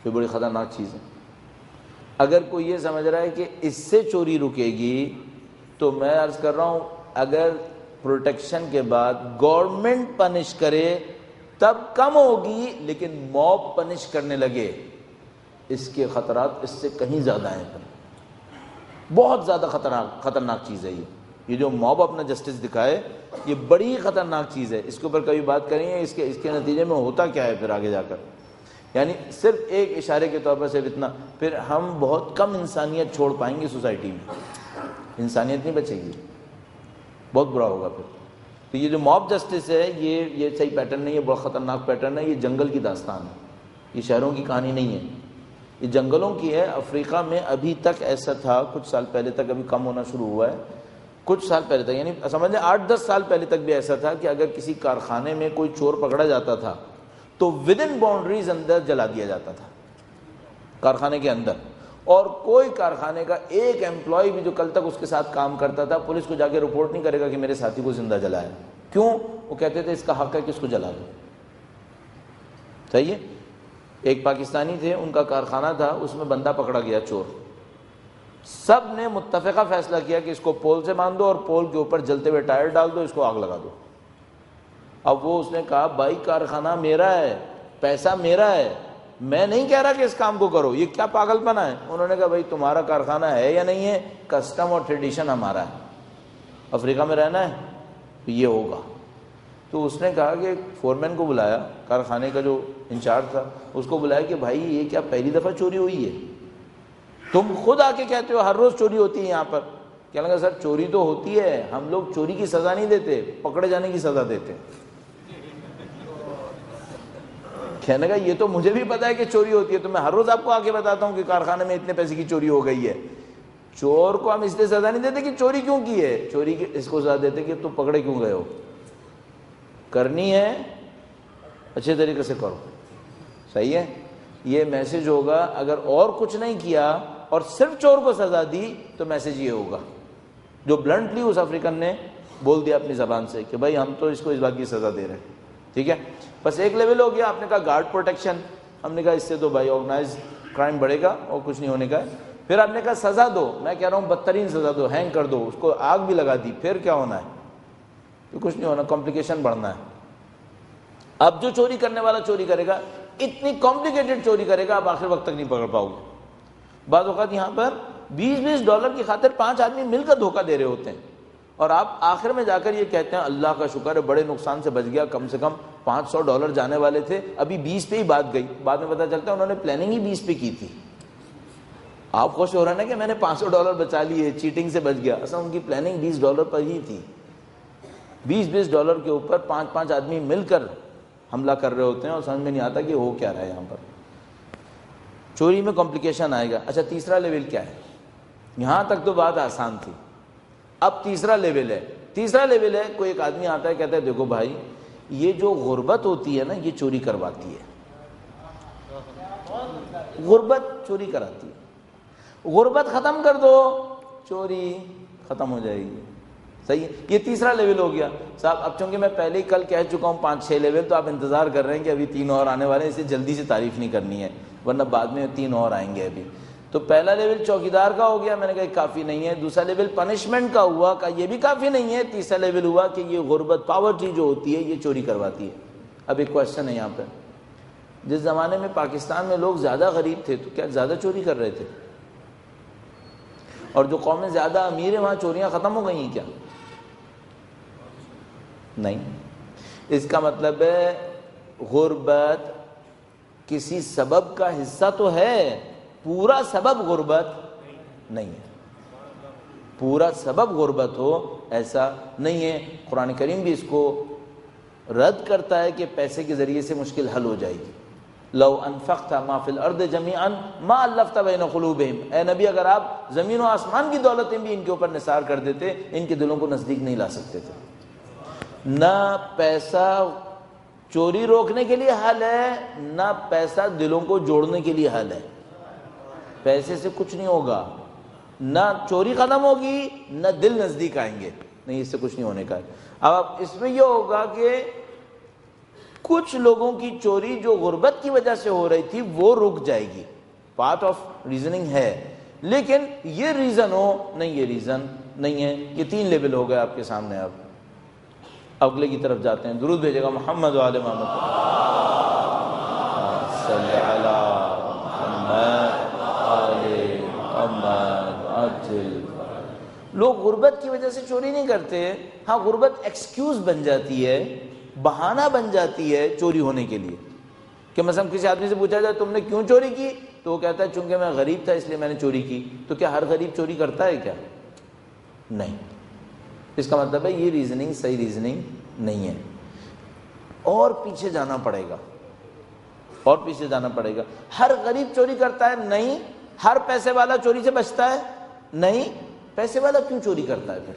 Speaker 2: یہ بڑی خطرناک چیز ہے۔ اگر کوئی یہ سمجھ رہا ہے کہ اس سے چوری رکے گی تو میں عرض کر رہا ہوں اگر پروٹیکشن کے بعد گورنمنٹ پنش کرے تب کم ہوگی، لیکن موب پنش کرنے لگے اس کے خطرات اس سے کہیں زیادہ ہیں، بہت زیادہ خطرناک خطرناک چیز ہے یہ یہ جو موب اپنا جسٹس دکھائے یہ بڑی خطرناک چیز ہے۔ اس کے اوپر کبھی بات کریں گے اس کے اس کے نتیجے میں ہوتا کیا ہے پھر آگے جا کر، یعنی صرف ایک اشارے کے طور پر صرف اتنا، پھر ہم بہت کم انسانیت چھوڑ پائیں گے سوسائٹی میں، انسانیت نہیں بچے گی، بہت برا ہوگا پھر۔ تو یہ جو موب جسٹس ہے یہ یہ صحیح پیٹرن نہیں ہے، بہت خطرناک پیٹرن ہے، یہ جنگل کی داستان ہے، یہ شہروں کی کہانی نہیں ہے، یہ جنگلوں کی ہے۔ افریقہ میں ابھی تک ایسا تھا، کچھ سال پہلے تک، ابھی کم ہونا شروع ہوا ہے، کچھ سال پہلے تک یعنی سمجھ لیں آٹھ دس سال پہلے تک بھی ایسا تھا کہ اگر کسی کارخانے میں کوئی چور پکڑا جاتا تھا تو ود ان باؤنڈریز اندر جلا دیا جاتا تھا کارخانے کے اندر، اور کوئی کارخانے کا ایک امپلائی بھی جو کل تک اس کے ساتھ کام کرتا تھا پولیس کو جا کے رپورٹ نہیں کرے گا کہ میرے ساتھی کو زندہ جلایا۔ کیوں؟ وہ کہتے تھے اس کا حق ہے کہ اس کو جلا دو۔ صحیح ہے۔ ایک پاکستانی تھے، ان کا کارخانہ تھا، اس میں بندہ پکڑا گیا چور، سب نے متفقہ فیصلہ کیا کہ اس کو پول سے باندھ دو اور پول کے اوپر جلتے ہوئے ٹائر ڈال دو، اس کو آگ لگا دو۔ اب وہ اس نے کہا بھائی کارخانہ میرا ہے، پیسہ میرا ہے، میں نہیں کہہ رہا کہ اس کام کو کرو، یہ کیا پاگل پنا ہے؟ انہوں نے کہا بھائی تمہارا کارخانہ ہے یا نہیں ہے، کسٹم اور ٹریڈیشن ہمارا ہے، افریقہ میں رہنا ہے تو یہ ہوگا۔ تو اس نے کہا کہ فورمین کو بلایا، کارخانے کا جو انچارج تھا اس کو بلایا کہ بھائی یہ کیا پہلی دفعہ چوری ہوئی ہے؟ تم خود آ کے کہتے ہو ہر روز چوری ہوتی ہے یہاں پر۔ کہنے لگا سر چوری تو ہوتی ہے، ہم لوگ چوری کی سزا نہیں دیتے، پکڑے جانے کی سزا دیتے ہیں۔ کہنے لگا یہ تو مجھے بھی پتا ہے کہ چوری ہوتی ہے، تو میں ہر روز آپ کو آ کے بتاتا ہوں کہ کارخانے میں اتنے پیسے کی چوری ہو گئی ہے۔ چور کو ہم اس لیے سزا نہیں دیتے کہ چوری کیوں کی ہے، چوری کی اس کو سزا دیتے کہ تم پکڑے کیوں گئے ہو، کرنی ہے اچھے طریقے سے کرو۔ صحیح ہے، یہ میسج ہوگا۔ اگر اور کچھ نہیں کیا اور صرف چور کو سزا دی تو میسج یہ ہوگا جو بلنٹلی اس افریقن نے بول دیا اپنی زبان سے کہ بھائی ہم تو اس کو اس بات کی سزا دے رہے ہیں۔ ٹھیک ہے، بس ایک لیول ہو گیا، آپ نے کہا گارڈ پروٹیکشن، ہم نے کہا اس سے تو بھائی آرگنائز کرائم بڑھے گا اور کچھ نہیں ہونے کا ہے۔ پھر آپ نے کہا سزا دو، میں کہہ رہا ہوں بدترین سزا دو، ہینگ کر دو، اس کو آگ بھی لگا دی، پھر کیا ہونا ہے؟ تو کچھ نہیں ہونا، کمپلیکیشن بڑھنا ہے۔ اب جو چوری کرنے والا چوری کرے گا، اتنی کمپلیکیٹڈ چوری کرے گا آپ آخر وقت تک نہیں پکڑ پاؤ گے۔ بعض اوقات یہاں پر بیس بیس ڈالر کی خاطر پانچ آدمی مل کر دھوکہ دے رہے ہوتے ہیں، اور آپ آخر میں جا کر یہ کہتے ہیں اللہ کا شکر ہے بڑے نقصان سے بچ گیا، کم سے کم پانچ سو ڈالر جانے والے تھے، ابھی بیس پہ ہی بات گئی، بعد میں پتا چلتا ہے انہوں نے پلاننگ ہی بیس پہ کی تھی۔ آپ خوش ہو رہے ہیں نا کہ میں نے پانچ سو ڈالر بچا لیے، چیٹنگ سے بچ گیا، اصل ان کی پلاننگ بیس ڈالر پر ہی تھی۔ بیس بیس ڈالر کے اوپر پانچ پانچ آدمی مل کر حملہ کر رہے ہوتے ہیں اور سمجھ میں نہیں آتا کہ ہو کیا رہا ہے یہاں پر۔ چوری میں کمپلیکیشن آئے گا۔ اچھا تیسرا لیول کیا ہے؟ یہاں تک تو بات آسان تھی، اب تیسرا لیول ہے۔ تیسرا لیول ہے کوئی ایک آدمی آتا ہے کہتا ہے دیکھو بھائی یہ جو غربت ہوتی ہے نا یہ چوری کرواتی ہے، غربت چوری کراتی ہے، غربت ختم کر دو چوری ختم ہو جائے گی۔ صحیح ہے، یہ تیسرا لیول ہو گیا صاحب۔ اب چونکہ میں پہلے ہی کل کہہ چکا ہوں پانچ چھ لیول، تو آپ انتظار کر رہے ہیں کہ ابھی تین اور آنے والے ہیں، اسے جلدی سے تعریف نہیں کرنی ہے ورنہ بعد میں تین اور آئیں گے ابھی۔ تو پہلا لیول چوکیدار کا ہو گیا، میں نے کہا کافی نہیں ہے۔ دوسرا لیول پنشمنٹ کا ہوا، کہ یہ بھی کافی نہیں ہے۔ تیسرا لیول ہوا کہ یہ غربت پاورٹی جو ہوتی ہے یہ چوری کرواتی ہے۔ اب ایک کوشچن ہے یہاں پہ، جس زمانے میں پاکستان میں لوگ زیادہ غریب تھے تو کیا زیادہ چوری کر رہے تھے؟ اور جو قومیں زیادہ امیر ہیں وہاں چوریاں ختم ہو گئی ہیں کیا؟ نہیں۔ اس کا مطلب ہے غربت کسی سبب کا حصہ تو ہے، پورا سبب غربت نہیں ہے، پورا سبب غربت ہو ایسا نہیں ہے۔ قرآن کریم بھی اس کو رد کرتا ہے کہ پیسے کے ذریعے سے مشکل حل ہو جائے گی۔ لو انفقت ما فی الارض جمیعا ما الفت بین قلوبہم، اے نبی اگر آپ زمین و آسمان کی دولتیں بھی ان کے اوپر نثار کر دیتے ان کے دلوں کو نزدیک نہیں لا سکتے تھے۔ نہ پیسہ چوری روکنے کے لیے حل ہے، نہ پیسہ دلوں کو جوڑنے کے لیے حل ہے۔ پیسے سے کچھ نہیں ہوگا، نہ چوری ختم ہوگی نہ دل نزدیک آئیں گے، نہیں، اس سے کچھ نہیں ہونے کا ہے۔ اب اس میں یہ ہوگا کہ کچھ لوگوں کی چوری جو غربت کی وجہ سے ہو رہی تھی وہ رک جائے گی، پارٹ آف ریزننگ ہے، لیکن یہ ریزن ہو نہیں، یہ ریزن نہیں ہے۔ یہ تین لیول ہو گئے آپ کے سامنے۔ اب اگلے کی طرف جاتے ہیں، درود بھیجے گا محمد وآل محمد صلی علی محمد آل محمد عجل۔ لوگ غربت کی وجہ سے چوری نہیں کرتے، ہاں غربت ایکسکیوز بن جاتی ہے، بہانہ بن جاتی ہے چوری ہونے کے لیے، کہ مثلا کسی آدمی سے پوچھا جائے تم نے کیوں چوری کی، تو وہ کہتا ہے چونکہ میں غریب تھا اس لیے میں نے چوری کی۔ تو کیا ہر غریب چوری کرتا ہے کیا؟ نہیں۔ اس کا مطلب ہے یہ ریزننگ صحیح ریزننگ نہیں ہے، اور پیچھے جانا پڑے گا، اور پیچھے جانا پڑے گا۔ ہر غریب چوری کرتا ہے؟ نہیں۔ ہر پیسے والا چوری سے بچتا ہے؟ نہیں۔ پیسے والا کیوں چوری کرتا ہے پھر؟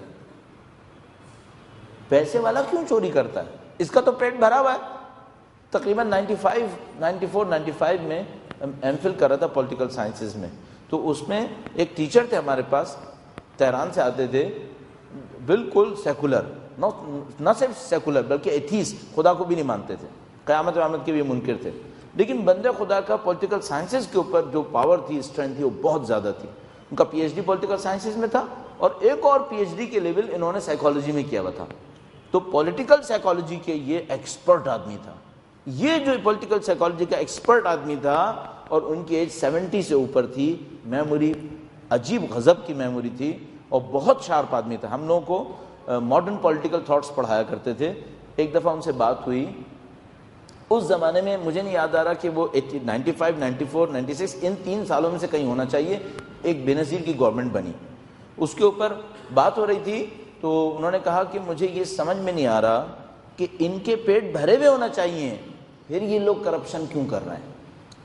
Speaker 2: پیسے والا کیوں چوری کرتا ہے؟ اس کا تو پیٹ بھرا ہوا ہے۔ تقریباً ninety five ninety four ninety five میں ایم فل کر رہا تھا پولیٹیکل سائنسز میں، تو اس میں ایک ٹیچر تھے ہمارے پاس، تہران سے آتے تھے، بالکل سیکولر، نہ صرف سیکولر بلکہ ایتھیسٹ، خدا کو بھی نہیں مانتے تھے، قیامت ویامت کے بھی منکر تھے، لیکن بندے خدا کا پولیٹیکل سائنسز کے اوپر جو پاور تھی، اسٹرینتھ تھی، وہ بہت زیادہ تھی۔ ان کا P H D political sciences میں تھا، اور ایک اور پی ایچ ڈی کے لیول انہوں نے سائیکالوجی میں کیا ہوا تھا۔ تو پولیٹیکل سائیکالوجی کے یہ ایکسپرٹ آدمی تھا، یہ جو پولیٹیکل سائیکالوجی کا ایکسپرٹ آدمی تھا، اور ان کی ایج سیونٹی سے اوپر تھی، میموری عجیب غضب کی میموری تھی، اور بہت شارپ آدمی تھا۔ ہم لوگوں کو ماڈرن پولیٹیکل تھاٹس پڑھایا کرتے تھے۔ ایک دفعہ ان سے بات ہوئی، اس زمانے میں مجھے نہیں یاد آ رہا کہ وہ ninety five ninety four ninety six ان تین سالوں میں سے کہیں ہونا چاہیے، ایک بے نظیر کی گورنمنٹ بنی، اس کے اوپر بات ہو رہی تھی۔ تو انہوں نے کہا کہ مجھے یہ سمجھ میں نہیں آ رہا کہ ان کے پیٹ بھرے ہوئے ہونا چاہیے، پھر یہ لوگ کرپشن کیوں کر رہے ہیں؟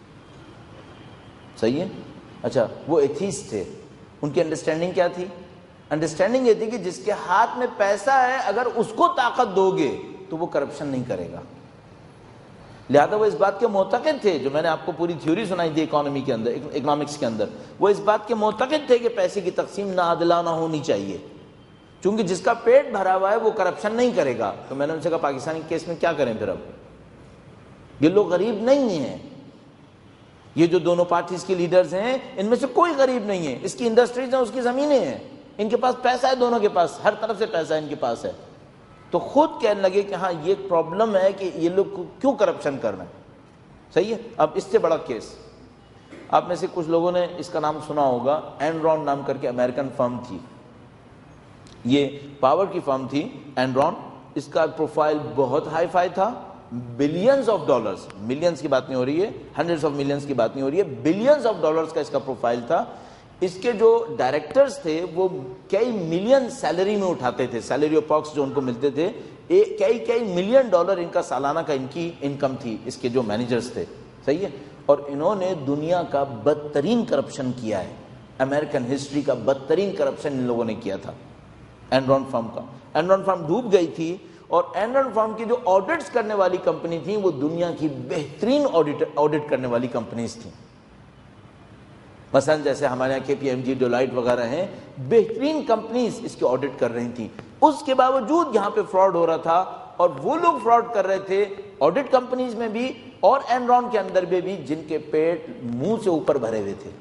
Speaker 2: صحیح ہے؟ اچھا، وہ ایتھیسٹ تھے، ان کی انڈرسٹینڈنگ کیا تھی؟ انڈرسٹینڈنگ یہ تھی کہ جس کے ہاتھ میں پیسہ ہے اگر اس کو طاقت دو گے تو وہ کرپشن نہیں کرے گا۔ لہذا وہ اس بات کے معتقد تھے، جو میں نے آپ کو پوری تھیوری سنائی تھی اکانومی کے اندر، اکنامکس کے اندر، وہ اس بات کے معتقد تھے کہ پیسے کی تقسیم ناعادلانہ ہونی چاہیے، چونکہ جس کا پیٹ بھرا ہوا ہے وہ کرپشن نہیں کرے گا۔ تو میں نے ان سے کہا پاکستانی کیس میں کیا کریں پھر؟ اب یہ لوگ غریب نہیں ہیں، یہ جو دونوں پارٹیز کے لیڈرز ہیں ان میں سے کوئی غریب نہیں ہے، اس کی انڈسٹریز ہیں، اس کی زمینیں ہیں، ان کے پاس پیسہ ہے، دونوں کے پاس ہر طرف سے پیسہ ان کے پاس ہے۔ تو خود کہنے لگے کہ ہاں یہ پرابلم ہے کہ یہ لوگ کیوں کرپشن کر رہے ہیں۔ صحیح ہے؟ اب اس سے بڑا کیس، آپ میں سے کچھ لوگوں نے اس کا نام سنا ہوگا، اینرون نام کر کے امریکن فرم تھی، یہ پاور کی فرم تھی اینرون، اس کا پروفائل بہت ہائی فائی تھا، بلینز آف ڈالرز، ملینز کی بات نہیں ہو رہی ہے، ہنڈریڈز آف ملینز کی بات نہیں ہو رہی ہے، بلینز آف ڈالرز کا اس کا پروفائل تھا۔ اس کے جو ڈائریکٹرز تھے وہ کئی ملین سیلری میں اٹھاتے تھے، سیلری آف پاکس جو ان کو ملتے تھے، کئی کئی ملین ڈالر ان کا سالانہ کا ان کی انکم تھی، اس کے جو مینیجرز تھے۔ صحیح ہے؟ اور انہوں نے دنیا کا بدترین کرپشن کیا ہے، امریکن ہسٹری کا بدترین کرپشن ان لوگوں نے کیا تھا اینرون فرم کا۔ اینرون فرم ڈوب گئی تھی، اور اینرون فرم کی جو آڈٹس کرنے والی کمپنی تھی وہ دنیا کی بہترین آڈٹ آڈٹ کرنے والی کمپنیز تھیں، مثلا جیسے ہمارے یہاں کے پی ایم جی، ڈیلائٹ وغیرہ ہیں، بہترین کمپنیز اس کی آڈٹ کر رہی تھیں۔ اس کے باوجود یہاں پہ فراڈ ہو رہا تھا، اور وہ لوگ فراڈ کر رہے تھے آڈٹ کمپنیز میں بھی اور اینرون کے اندر بھی، جن کے پیٹ منہ سے اوپر بھرے ہوئے تھے۔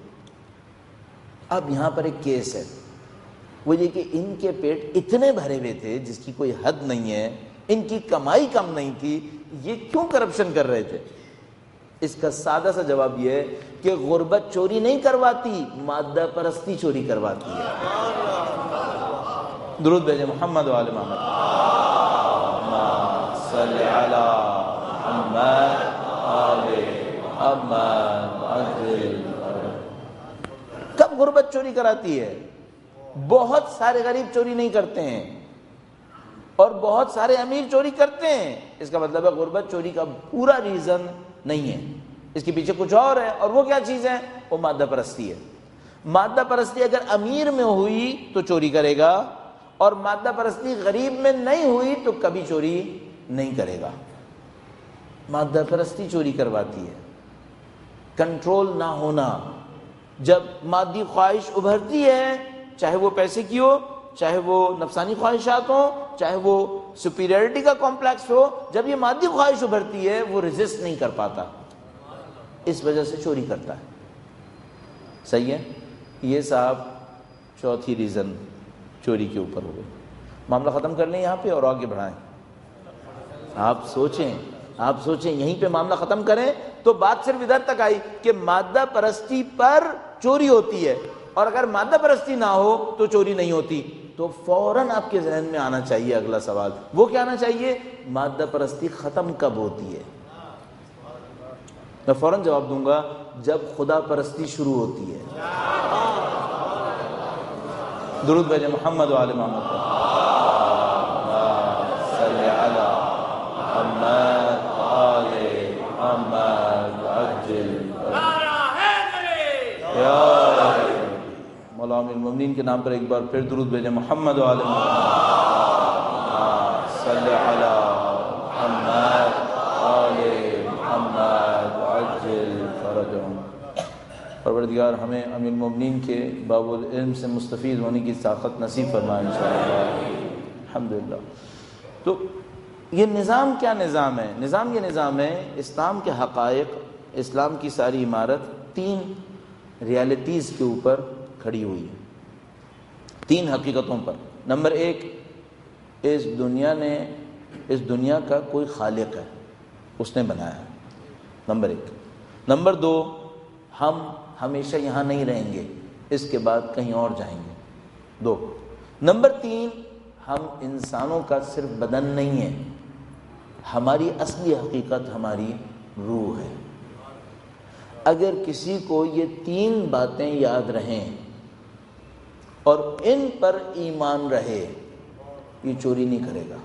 Speaker 2: اب یہاں پر ایک کیس ہے، وہ یہ کہ ان کے پیٹ اتنے بھرے ہوئے تھے جس کی کوئی حد نہیں ہے، ان کی کمائی کم نہیں تھی، یہ کیوں کرپشن کر رہے تھے؟ اس کا سادہ سا جواب یہ ہے کہ غربت چوری نہیں کرواتی، مادہ پرستی چوری کرواتی ہے۔ درود بھیجیں محمد وآل محمد صلی علی محمد آل محمد۔ کب غربت چوری کراتی ہے؟ بہت سارے غریب چوری نہیں کرتے ہیں، اور بہت سارے امیر چوری کرتے ہیں۔ اس کا مطلب ہے غربت چوری کا پورا ریزن نہیں ہے، اس کے پیچھے کچھ اور ہے، اور وہ کیا چیز ہے؟ وہ مادہ پرستی ہے۔ مادہ پرستی اگر امیر میں ہوئی تو چوری کرے گا، اور مادہ پرستی غریب میں نہیں ہوئی تو کبھی چوری نہیں کرے گا۔ مادہ پرستی چوری کرواتی ہے، کنٹرول نہ ہونا۔ جب مادی خواہش ابھرتی ہے، چاہے وہ پیسے کی ہو، چاہے وہ نفسانی خواہشات ہوں، چاہے وہ سپیریئرٹی کا کمپلیکس ہو، جب یہ مادی خواہش ابھرتی ہے وہ ریزسٹ نہیں کر پاتا، اس وجہ سے چوری کرتا ہے۔ صحیح ہے؟ یہ صاحب چوتھی ریزن چوری کے اوپر ہو گئی۔ معاملہ ختم کر لیں یہاں پہ اور آگے بڑھائیں۔ آپ سوچیں آپ سوچیں یہیں پہ معاملہ ختم کریں تو بات صرف ادھر تک آئی کہ مادہ پرستی پر چوری ہوتی ہے، اور اگر مادہ پرستی نہ ہو تو چوری نہیں ہوتی۔ تو فوراً آپ کے ذہن میں آنا چاہیے اگلا سوال، وہ کیا آنا چاہیے؟ مادہ پرستی ختم کب ہوتی ہے؟ میں فوراً جواب دوں گا، جب خدا پرستی شروع ہوتی ہے۔ درود بھیجیں محمد و آل محمد پر۔ صلی علی محمد آل محمد عجل یا مولا امیر المومنین کے نام پر ایک بار پھر درود بھیجیں محمد و آل محمد۔ صلی علی محمد آل محمد عجل فرجهم۔ پروردگار ہمیں امیر المومنین کے باب العلم سے مستفید ہونے کی طاقت نصیب فرمائے انشاءاللہ۔ الحمدللہ۔ تو یہ نظام کیا نظام ہے؟ نظام یہ نظام ہے، اسلام کے حقائق، اسلام کی ساری عمارت تین ریالٹیز کے اوپر کھڑی ہوئی ہے، تین حقیقتوں پر۔ نمبر ایک، اس دنیا نے اس دنیا کا کوئی خالق ہے، اس نے بنایا ہے، نمبر ایک۔ نمبر دو، ہم ہمیشہ یہاں نہیں رہیں گے، اس کے بعد کہیں اور جائیں گے، دو۔ نمبر تین، ہم انسانوں کا صرف بدن نہیں ہے، ہماری اصلی حقیقت ہماری روح ہے۔ اگر کسی کو یہ تین باتیں یاد رہیں اور ان پر ایمان رہے، یہ چوری نہیں کرے گا،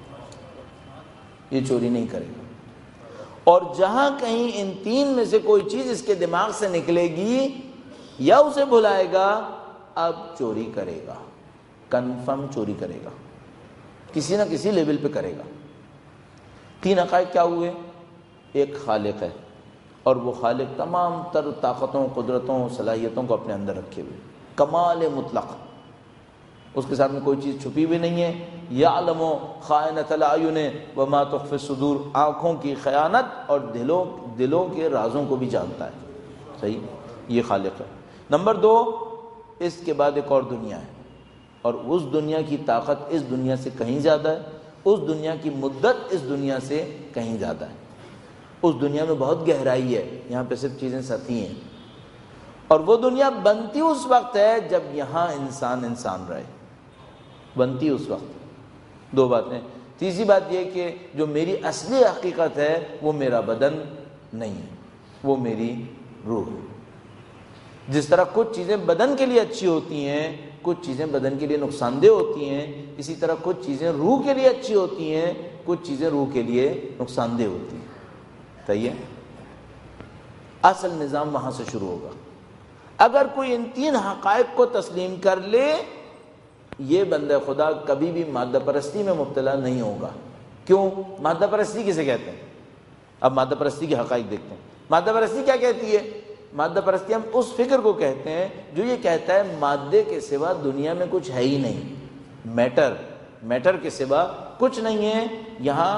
Speaker 2: یہ چوری نہیں کرے گا۔ اور جہاں کہیں ان تین میں سے کوئی چیز اس کے دماغ سے نکلے گی یا اسے بھلائے گا، اب چوری کرے گا، کنفرم چوری کرے گا، کسی نہ کسی لیول پہ کرے گا۔ تین حقائق کیا ہوئے؟ ایک خالق ہے، اور وہ خالق تمام تر طاقتوں، قدرتوں، صلاحیتوں کو اپنے اندر رکھے ہوئے، کمال مطلق، اس کے سامنے کوئی چیز چھپی بھی نہیں ہے۔ یعلم خائنۃ الاعین وما تخفی الصدور، آنکھوں کی خیانت اور دلوں دلوں کے رازوں کو بھی جانتا ہے۔ صحیح، یہ خالق ہے۔ نمبر دو، اس کے بعد ایک اور دنیا ہے، اور اس دنیا کی طاقت اس دنیا سے کہیں زیادہ ہے، اس دنیا کی مدت اس دنیا سے کہیں زیادہ ہے، اس دنیا میں بہت گہرائی ہے، یہاں پہ صرف چیزیں سطحی ہیں، اور وہ دنیا بنتی اس وقت ہے جب یہاں انسان انسان رہے، بنتی اس وقت۔ دو باتیں۔ تیسری بات یہ کہ جو میری اصلی حقیقت ہے وہ میرا بدن نہیں ہے، وہ میری روح ہے۔ جس طرح کچھ چیزیں بدن کے لیے اچھی ہوتی ہیں، کچھ چیزیں بدن کے لیے نقصان دہ ہوتی ہیں، اسی طرح کچھ چیزیں روح کے لیے اچھی ہوتی ہیں، کچھ چیزیں روح کے لیے نقصان دہ ہوتی ہیں۔ صحیح ہے؟ اصل نظام وہاں سے شروع ہوگا۔ اگر کوئی ان تین حقائق کو تسلیم کر لے، یہ بندہ خدا کبھی بھی مادہ پرستی میں مبتلا نہیں ہوگا۔ کیوں؟ مادہ پرستی کسے کہتے ہیں؟ اب مادہ پرستی کے حقائق دیکھتے ہیں۔ مادہ پرستی کیا کہتی ہے؟ مادہ پرستی ہم اس فکر کو کہتے ہیں جو یہ کہتا ہے مادے کے سوا دنیا میں کچھ ہے ہی نہیں، میٹر میٹر کے سوا کچھ نہیں ہے یہاں۔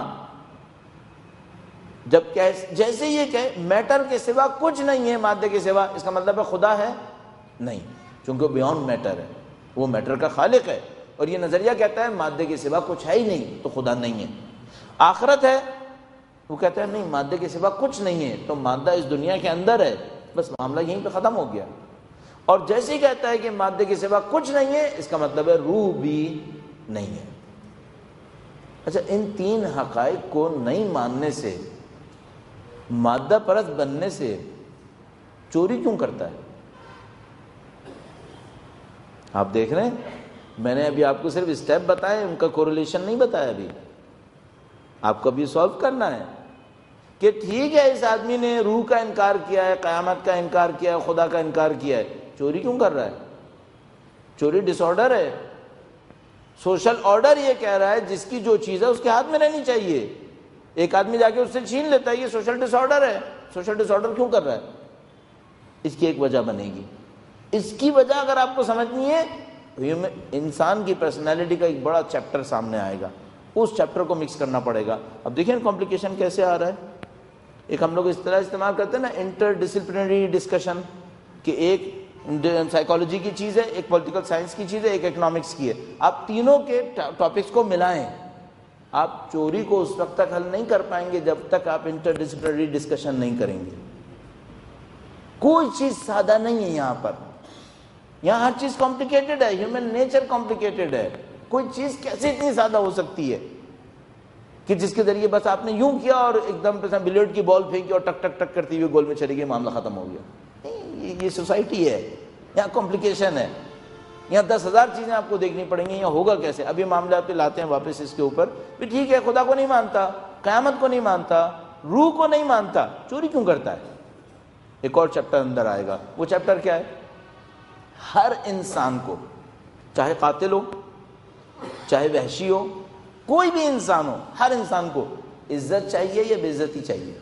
Speaker 2: جب جیسے یہ کہ میٹر کے سوا کچھ نہیں ہے، مادے کے سوا، اس کا مطلب ہے خدا ہے؟ نہیں، چونکہ وہ بیونڈ میٹر ہے، وہ میٹر کا خالق ہے، اور یہ نظریہ کہتا ہے مادے کے سوا کچھ ہے ہی نہیں، تو خدا نہیں ہے۔ آخرت ہے، وہ کہتا ہے نہیں، مادے کے سوا کچھ نہیں ہے، تو مادہ اس دنیا کے اندر ہے، بس معاملہ یہیں پہ ختم ہو گیا۔ اور جیسے ہی کہتا ہے کہ مادے کے سوا کچھ نہیں ہے، اس کا مطلب ہے روح بھی نہیں ہے۔ اچھا، ان تین حقائق کو نہیں ماننے سے، مادہ پرست بننے سے چوری کیوں کرتا ہے؟ آپ دیکھ رہے ہیں، میں نے ابھی آپ کو صرف اسٹیپ بتائے، ان کا کوریلیشن نہیں بتایا۔ ابھی آپ کو ابھی سالو کرنا ہے کہ ٹھیک ہے، اس آدمی نے روح کا انکار کیا ہے، قیامت کا انکار کیا ہے، خدا کا انکار کیا ہے، چوری کیوں کر رہا ہے؟ چوری ڈس آرڈر ہے۔ سوشل آرڈر یہ کہہ رہا ہے جس کی جو چیز ہے اس کے ہاتھ میں رہنی چاہیے، ایک آدمی جا کے اس سے چھین لیتا ہے، یہ سوشل ڈس آرڈر ہے۔ سوشل ڈس آرڈر کیوں کر رہا ہے؟ اس کی ایک وجہ بنے گی۔ اس کی وجہ اگر آپ کو سمجھنی ہے، انسان کی پرسنالٹی کا ایک بڑا چیپٹر سامنے آئے گا، اس چیپٹر کو مکس کرنا پڑے گا. اب دیکھیں کمپلیکیشن کیسے آ رہا ہے. ایک ہم لوگ اس طرح استعمال کرتے ہیں نا انٹر ڈسپلنری ڈسکشن، کہ ایک سائیکالوجی کی چیز ہے، ایک پولیٹیکل سائنس کی چیز ہے، ایک اکنامکس کی ہے. آپ تینوں کے ٹاپکس کو ملائیں. آپ چوری کو اس وقت تک حل نہیں کر پائیں گے جب تک آپ انٹر ڈسپلنری ڈسکشن نہیں کریں گے. کوئی چیز سادہ نہیں ہے یہاں پر. یہاں ہر چیز کمپلیکیٹڈ ہے. ہیومن نیچر کمپلیکیٹڈ ہے. کوئی چیز کیسے اتنی سادہ ہو سکتی ہے کہ جس کے ذریعے بس آپ نے یوں کیا اور ایک دم بلیئرڈ کی بال پھینکی اور ٹک ٹک ٹک کرتی ہوئی گول میں چلی گئی، معاملہ ختم ہو گیا. نہیں، یہ سوسائٹی ہے، یہاں کمپلیکیشن ہے. یہاں دس ہزار چیزیں آپ کو دیکھنی پڑیں گی. یہاں ہوگا کیسے؟ اب یہ معاملات پہ لاتے ہیں واپس اس کے اوپر بھی. ٹھیک ہے، خدا کو نہیں مانتا، قیامت کو نہیں مانتا، روح کو نہیں مانتا، چوری کیوں کرتا ہے؟ ایک اور چیپٹر اندر آئے گا. وہ چیپٹر کیا ہے؟ ہر انسان کو، چاہے قاتل ہو، چاہے وحشی ہو، کوئی بھی انسان ہو، ہر انسان کو عزت چاہیے یا بے عزتی چاہیے؟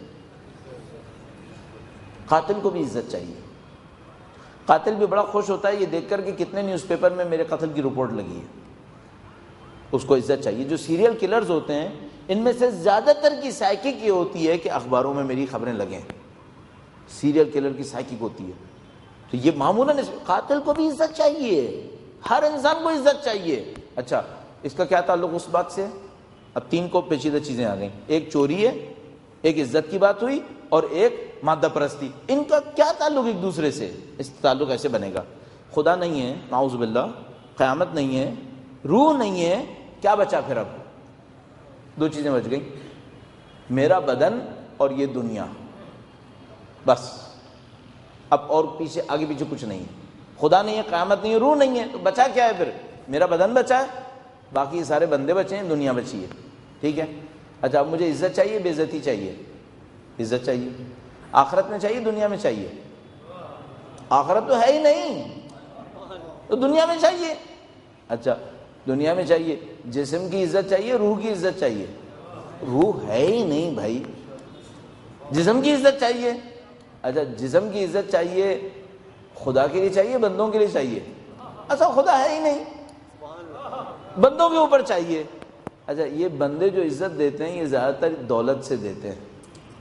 Speaker 2: قاتل کو بھی عزت چاہیے. قاتل بھی بڑا خوش ہوتا ہے یہ دیکھ کر کہ کتنے نیوز پیپر میں میرے قتل کی رپورٹ لگی ہے. اس کو عزت چاہیے. جو سیریل کلرز ہوتے ہیں ان میں سے زیادہ تر کی سائیکک یہ ہوتی ہے کہ اخباروں میں میری خبریں لگیں. سیریل کلر کی سائیکک ہوتی ہے. تو یہ معمولاً قاتل کو بھی عزت چاہیے، ہر انسان کو عزت چاہیے. اچھا، اس کا کیا تعلق اس بات سے؟ اب تین کو پیچیدہ چیزیں آ گئیں. ایک چوری ہے، ایک عزت کی بات ہوئی، اور ایک مادہ پرستی. ان کا کیا تعلق ایک دوسرے سے؟ اس تعلق ایسے بنے گا. خدا نہیں ہے، نعوذ باللہ، قیامت نہیں ہے، روح نہیں ہے، کیا بچا پھر؟ اب دو چیزیں بچ گئیں، میرا بدن اور یہ دنیا. بس اب اور پیچھے آگے پیچھے کچھ نہیں ہے. خدا نہیں ہے، قیامت نہیں ہے، روح نہیں ہے، تو بچا کیا ہے پھر؟ میرا بدن بچا ہے، باقی سارے بندے بچے ہیں، دنیا بچی ہے. ٹھیک ہے. اچھا، اب مجھے عزت چاہیے، بے عزتی چاہیے؟ عزت چاہیے. آخرت میں چاہیے، دنیا میں چاہیے؟ آخرت تو ہے ہی نہیں، تو دنیا میں چاہیے. اچھا، دنیا میں چاہیے. جسم کی عزت چاہیے، روح کی عزت چاہیے؟ روح ہے ہی نہیں بھائی. جسم کی عزت چاہیے. اچھا، جسم کی عزت چاہیے خدا کے لیے چاہیے، بندوں کے لیے چاہیے؟ اچھا، خدا ہے ہی نہیں، بندوں کے اوپر چاہیے. اچھا، یہ بندے جو عزت دیتے ہیں یہ زیادہ تر دولت سے دیتے ہیں،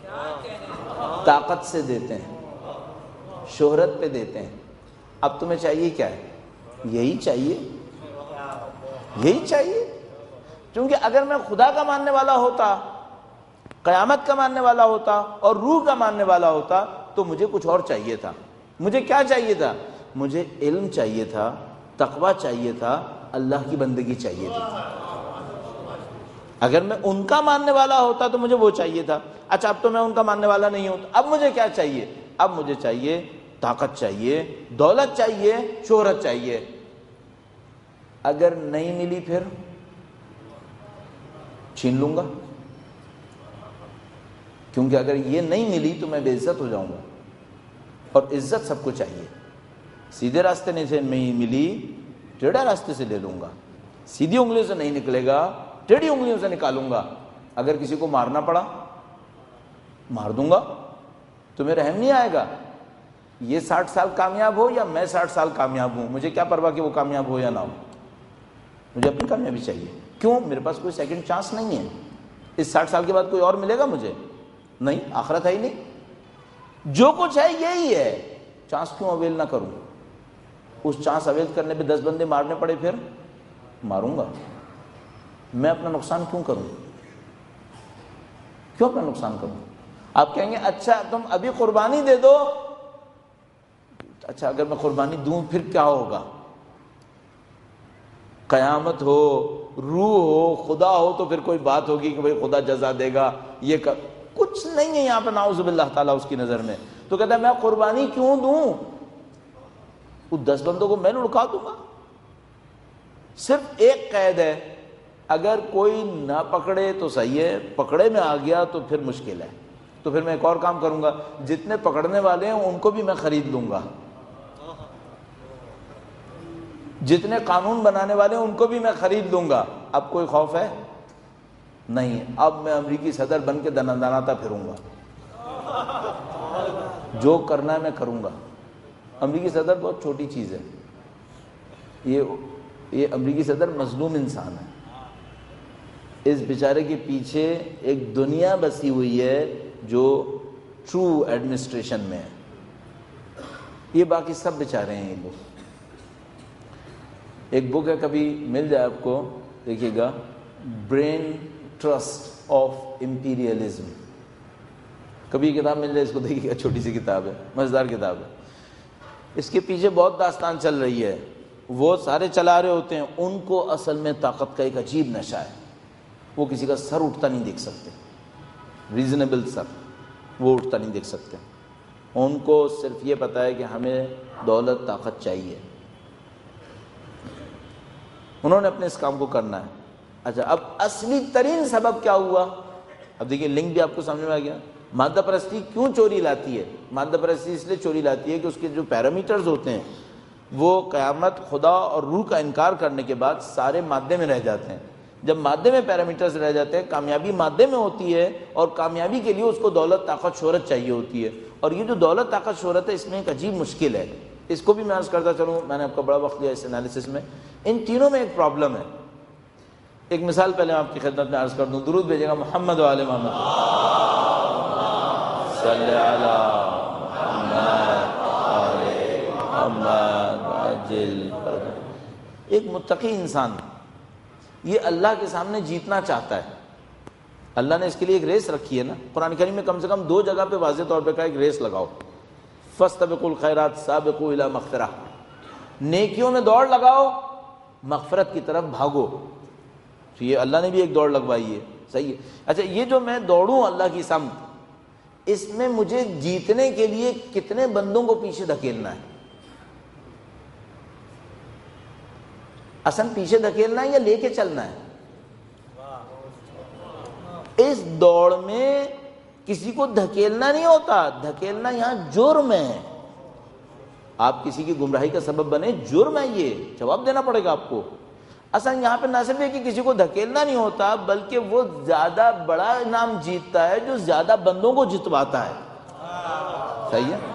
Speaker 2: طاقت سے دیتے ہیں، شہرت پہ دیتے ہیں. اب تمہیں چاہیے کیا ہے؟ یہی چاہیے، یہی چاہیے. کیونکہ اگر میں خدا کا ماننے والا ہوتا، قیامت کا ماننے والا ہوتا اور روح کا ماننے والا ہوتا تو مجھے کچھ اور چاہیے تھا. مجھے کیا چاہیے تھا؟ مجھے علم چاہیے تھا، تقویٰ چاہیے تھا، اللہ کی بندگی چاہیے تھی. اگر میں ان کا ماننے والا ہوتا تو مجھے وہ چاہیے تھا. اچھا، اب تو میں ان کا ماننے والا نہیں ہوں، اب مجھے کیا چاہیے؟ اب مجھے چاہیے طاقت چاہیے، دولت چاہیے، شہرت چاہیے. اگر نہیں ملی پھر چھین لوں گا، کیونکہ اگر یہ نہیں ملی تو میں بے عزت ہو جاؤں گا. اور عزت سب کو چاہیے. سیدھے راستے سے نہیں ملی، ٹیڑھا راستے سے لے لوں گا. سیدھی انگلیوں سے نہیں نکلے گا، ٹیڑھی انگلیوں سے نکالوں گا. اگر کسی کو مارنا پڑا مار دوں گا. تمہیں رحم نہیں آئے گا. یہ ساٹھ سال کامیاب ہو یا میں ساٹھ سال کامیاب ہوں، مجھے کیا پرواہ کہ وہ کامیاب ہو یا نہ ہو. مجھے اپنی کامیابی چاہیے. کیوں؟ میرے پاس کوئی سیکنڈ چانس نہیں ہے. اس ساٹھ سال کے بعد کوئی اور ملے گا مجھے؟ نہیں، آخرت ہے ہی نہیں. جو کچھ ہے یہی ہے. چانس کیوں اویل نہ کروں؟ اس چانس اویل کرنے پہ دس بندے مارنے پڑے پھر ماروں گا. میں اپنا نقصان کیوں کروں؟ کیوں اپنا نقصان کروں؟ آپ کہیں گے اچھا تم ابھی قربانی دے دو. اچھا، اگر میں قربانی دوں پھر کیا ہوگا؟ قیامت ہو، روح ہو، خدا ہو تو پھر کوئی بات ہوگی کہ بھئی خدا جزا دے گا. یہ کر کچھ نہیں ہے یہاں پہ نعوذ باللہ تعالیٰ اس کی نظر میں. تو کہتا ہے میں قربانی کیوں دوں؟ وہ دس بندوں کو میں لڑکا دوں گا. صرف ایک قید ہے، اگر کوئی نہ پکڑے تو صحیح ہے، پکڑے میں آ گیا تو پھر مشکل ہے. تو پھر میں ایک اور کام کروں گا، جتنے پکڑنے والے ہیں ان کو بھی میں خرید لوں گا. جتنے قانون بنانے والے ہیں ان کو بھی میں خرید لوں گا. اب کوئی خوف ہے؟ نہیں. اب میں امریکی صدر بن کے دنا دناتا پھروں گا. جو کرنا ہے میں کروں گا. امریکی صدر بہت چھوٹی چیز ہے. یہ یہ امریکی صدر مظلوم انسان ہے. اس بیچارے کے پیچھے ایک دنیا بسی ہوئی ہے جو ٹرو ایڈمنسٹریشن میں ہے. یہ باقی سب بیچارے ہیں یہ لوگ. ایک بک ہے, کبھی مل جائے آپ کو, دیکھیے گا, برین ٹرسٹ آف امپیریلزم. کبھی کتاب مل جائے اس کو دیکھیے گا, چھوٹی سی کتاب ہے, مزیدار کتاب ہے. اس کے پیچھے بہت داستان چل رہی ہے. وہ سارے چلا رہے ہوتے ہیں, ان کو اصل میں طاقت کا ایک عجیب نشہ ہے. وہ کسی کا سر اٹھتا نہیں دیکھ سکتے, ریزنیبل سر وہ اٹھتا نہیں دیکھ سکتے. ان کو صرف یہ پتہ ہے کہ ہمیں دولت طاقت چاہیے. انہوں نے اپنے اس کام کو کرنا ہے. اچھا, اب اصلی ترین سبب کیا ہوا؟ اب دیکھیے لنک بھی آپ کو سمجھ میں آ گیا. مادہ پرستی کیوں چوری لاتی ہے؟ مادہ پرستی اس لیے چوری لاتی ہے کہ اس کے جو پیرامیٹرز ہوتے ہیں وہ قیامت, خدا اور روح کا انکار کرنے کے بعد سارے مادے میں رہ جاتے ہیں. جب مادے میں پیرامیٹرز رہ جاتے ہیں, کامیابی مادے میں ہوتی ہے, اور کامیابی کے لیے اس کو دولت طاقت شہرت چاہیے ہوتی ہے. اور یہ جو دولت طاقت شہرت ہے, اس میں ایک عجیب مشکل ہے. اس کو بھی میں عرض کرتا چلوں, میں نے آپ کا بڑا وقت لیا اس انالیسس میں. ان تینوں میں ایک پرابلم ہے. ایک مثال پہلے آپ کی خدمت میں عرض کر دوں, درود بھیجے گا محمد و آل محمد صلی علی محمد آل محمد عجل. ایک متقی انسان یہ اللہ کے سامنے جیتنا چاہتا ہے. اللہ نے اس کے لیے ایک ریس رکھی ہے نا, قرآن کریم میں کم سے کم دو جگہ پہ واضح طور پہ کہا ایک ریس لگاؤ, فاستبقوا الخیرات سابقوا الی مغفرہ, نیکیوں میں دوڑ لگاؤ, مغفرت کی طرف بھاگو. تو یہ اللہ نے بھی ایک دوڑ لگوائی ہے, صحیح ہے. اچھا, یہ جو میں دوڑوں اللہ کی سمت, اس میں مجھے جیتنے کے لیے کتنے بندوں کو پیچھے دھکیلنا ہے؟ اصل پیچھے دھکیلنا ہے یا لے کے چلنا ہے؟ اس دوڑ میں کسی کو دھکیلنا نہیں ہوتا, دھکیلنا یہاں جرم ہے. آپ کسی کی گمراہی کا سبب بنے, جرم ہے, یہ جواب دینا پڑے گا آپ کو. اصل یہاں پہ نہ صرف ہے کہ کسی کو دھکیلنا نہیں ہوتا, بلکہ وہ زیادہ بڑا انعام جیتتا ہے جو زیادہ بندوں کو جتواتا ہے. صحیح ہے.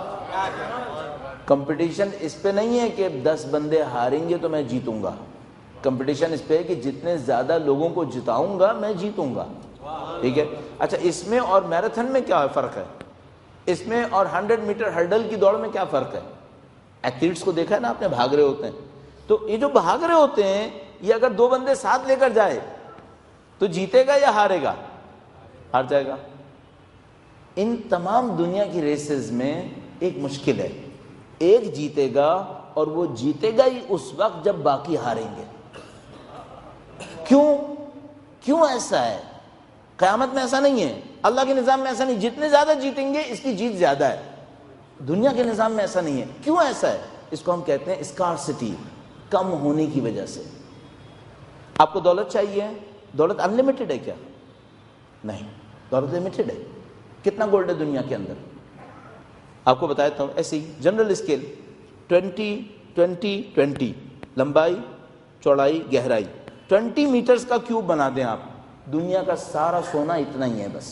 Speaker 2: کمپٹیشن اس پہ نہیں ہے کہ دس بندے ہاریں گے تو میں جیتوں گا. کمپٹیشن اس پہ ہے کہ جتنے زیادہ لوگوں کو جتاؤں گا میں جیتوں گا. ٹھیک ہے. اچھا, اس میں اور میراتھن میں کیا فرق ہے؟ اس میں اور ہنڈریڈ میٹر ہرڈل کی دوڑ میں کیا فرق ہے؟ ایتھلیٹس کو دیکھا ہے نا آپ نے, بھاگ رہے ہوتے ہیں. تو یہ جو بھاگ رہے ہوتے ہیں, یہ اگر دو بندے ساتھ لے کر جائے تو جیتے گا یا ہارے گا؟ ہار جائے گا. ان تمام دنیا کی ریسز میں ایک مشکل ہے, ایک جیتے گا اور وہ جیتے گا ہی اس وقت جب باقی ہاریں گے. کیوں کیوں ایسا ہے؟ قیامت میں ایسا نہیں ہے, اللہ کے نظام میں ایسا نہیں. جتنے زیادہ جیتیں گے اس کی جیت زیادہ ہے. دنیا کے نظام میں ایسا نہیں ہے. کیوں ایسا ہے؟ اس کو ہم کہتے ہیں اسکارسٹی, کم ہونے کی وجہ سے. آپ کو دولت چاہیے, دولت ان لمیٹڈ ہے کیا؟ نہیں, دولت لمیٹڈ ہے. کتنا گولڈ ہے دنیا کے اندر؟ آپ کو بتاتا ہوں ایسے ہی general scale, twenty twenty twenty, لمبائی چوڑائی گہرائی, ٹوینٹی میٹرز کا کیوب بنا دیں آپ, دنیا کا سارا سونا اتنا ہی ہے بس.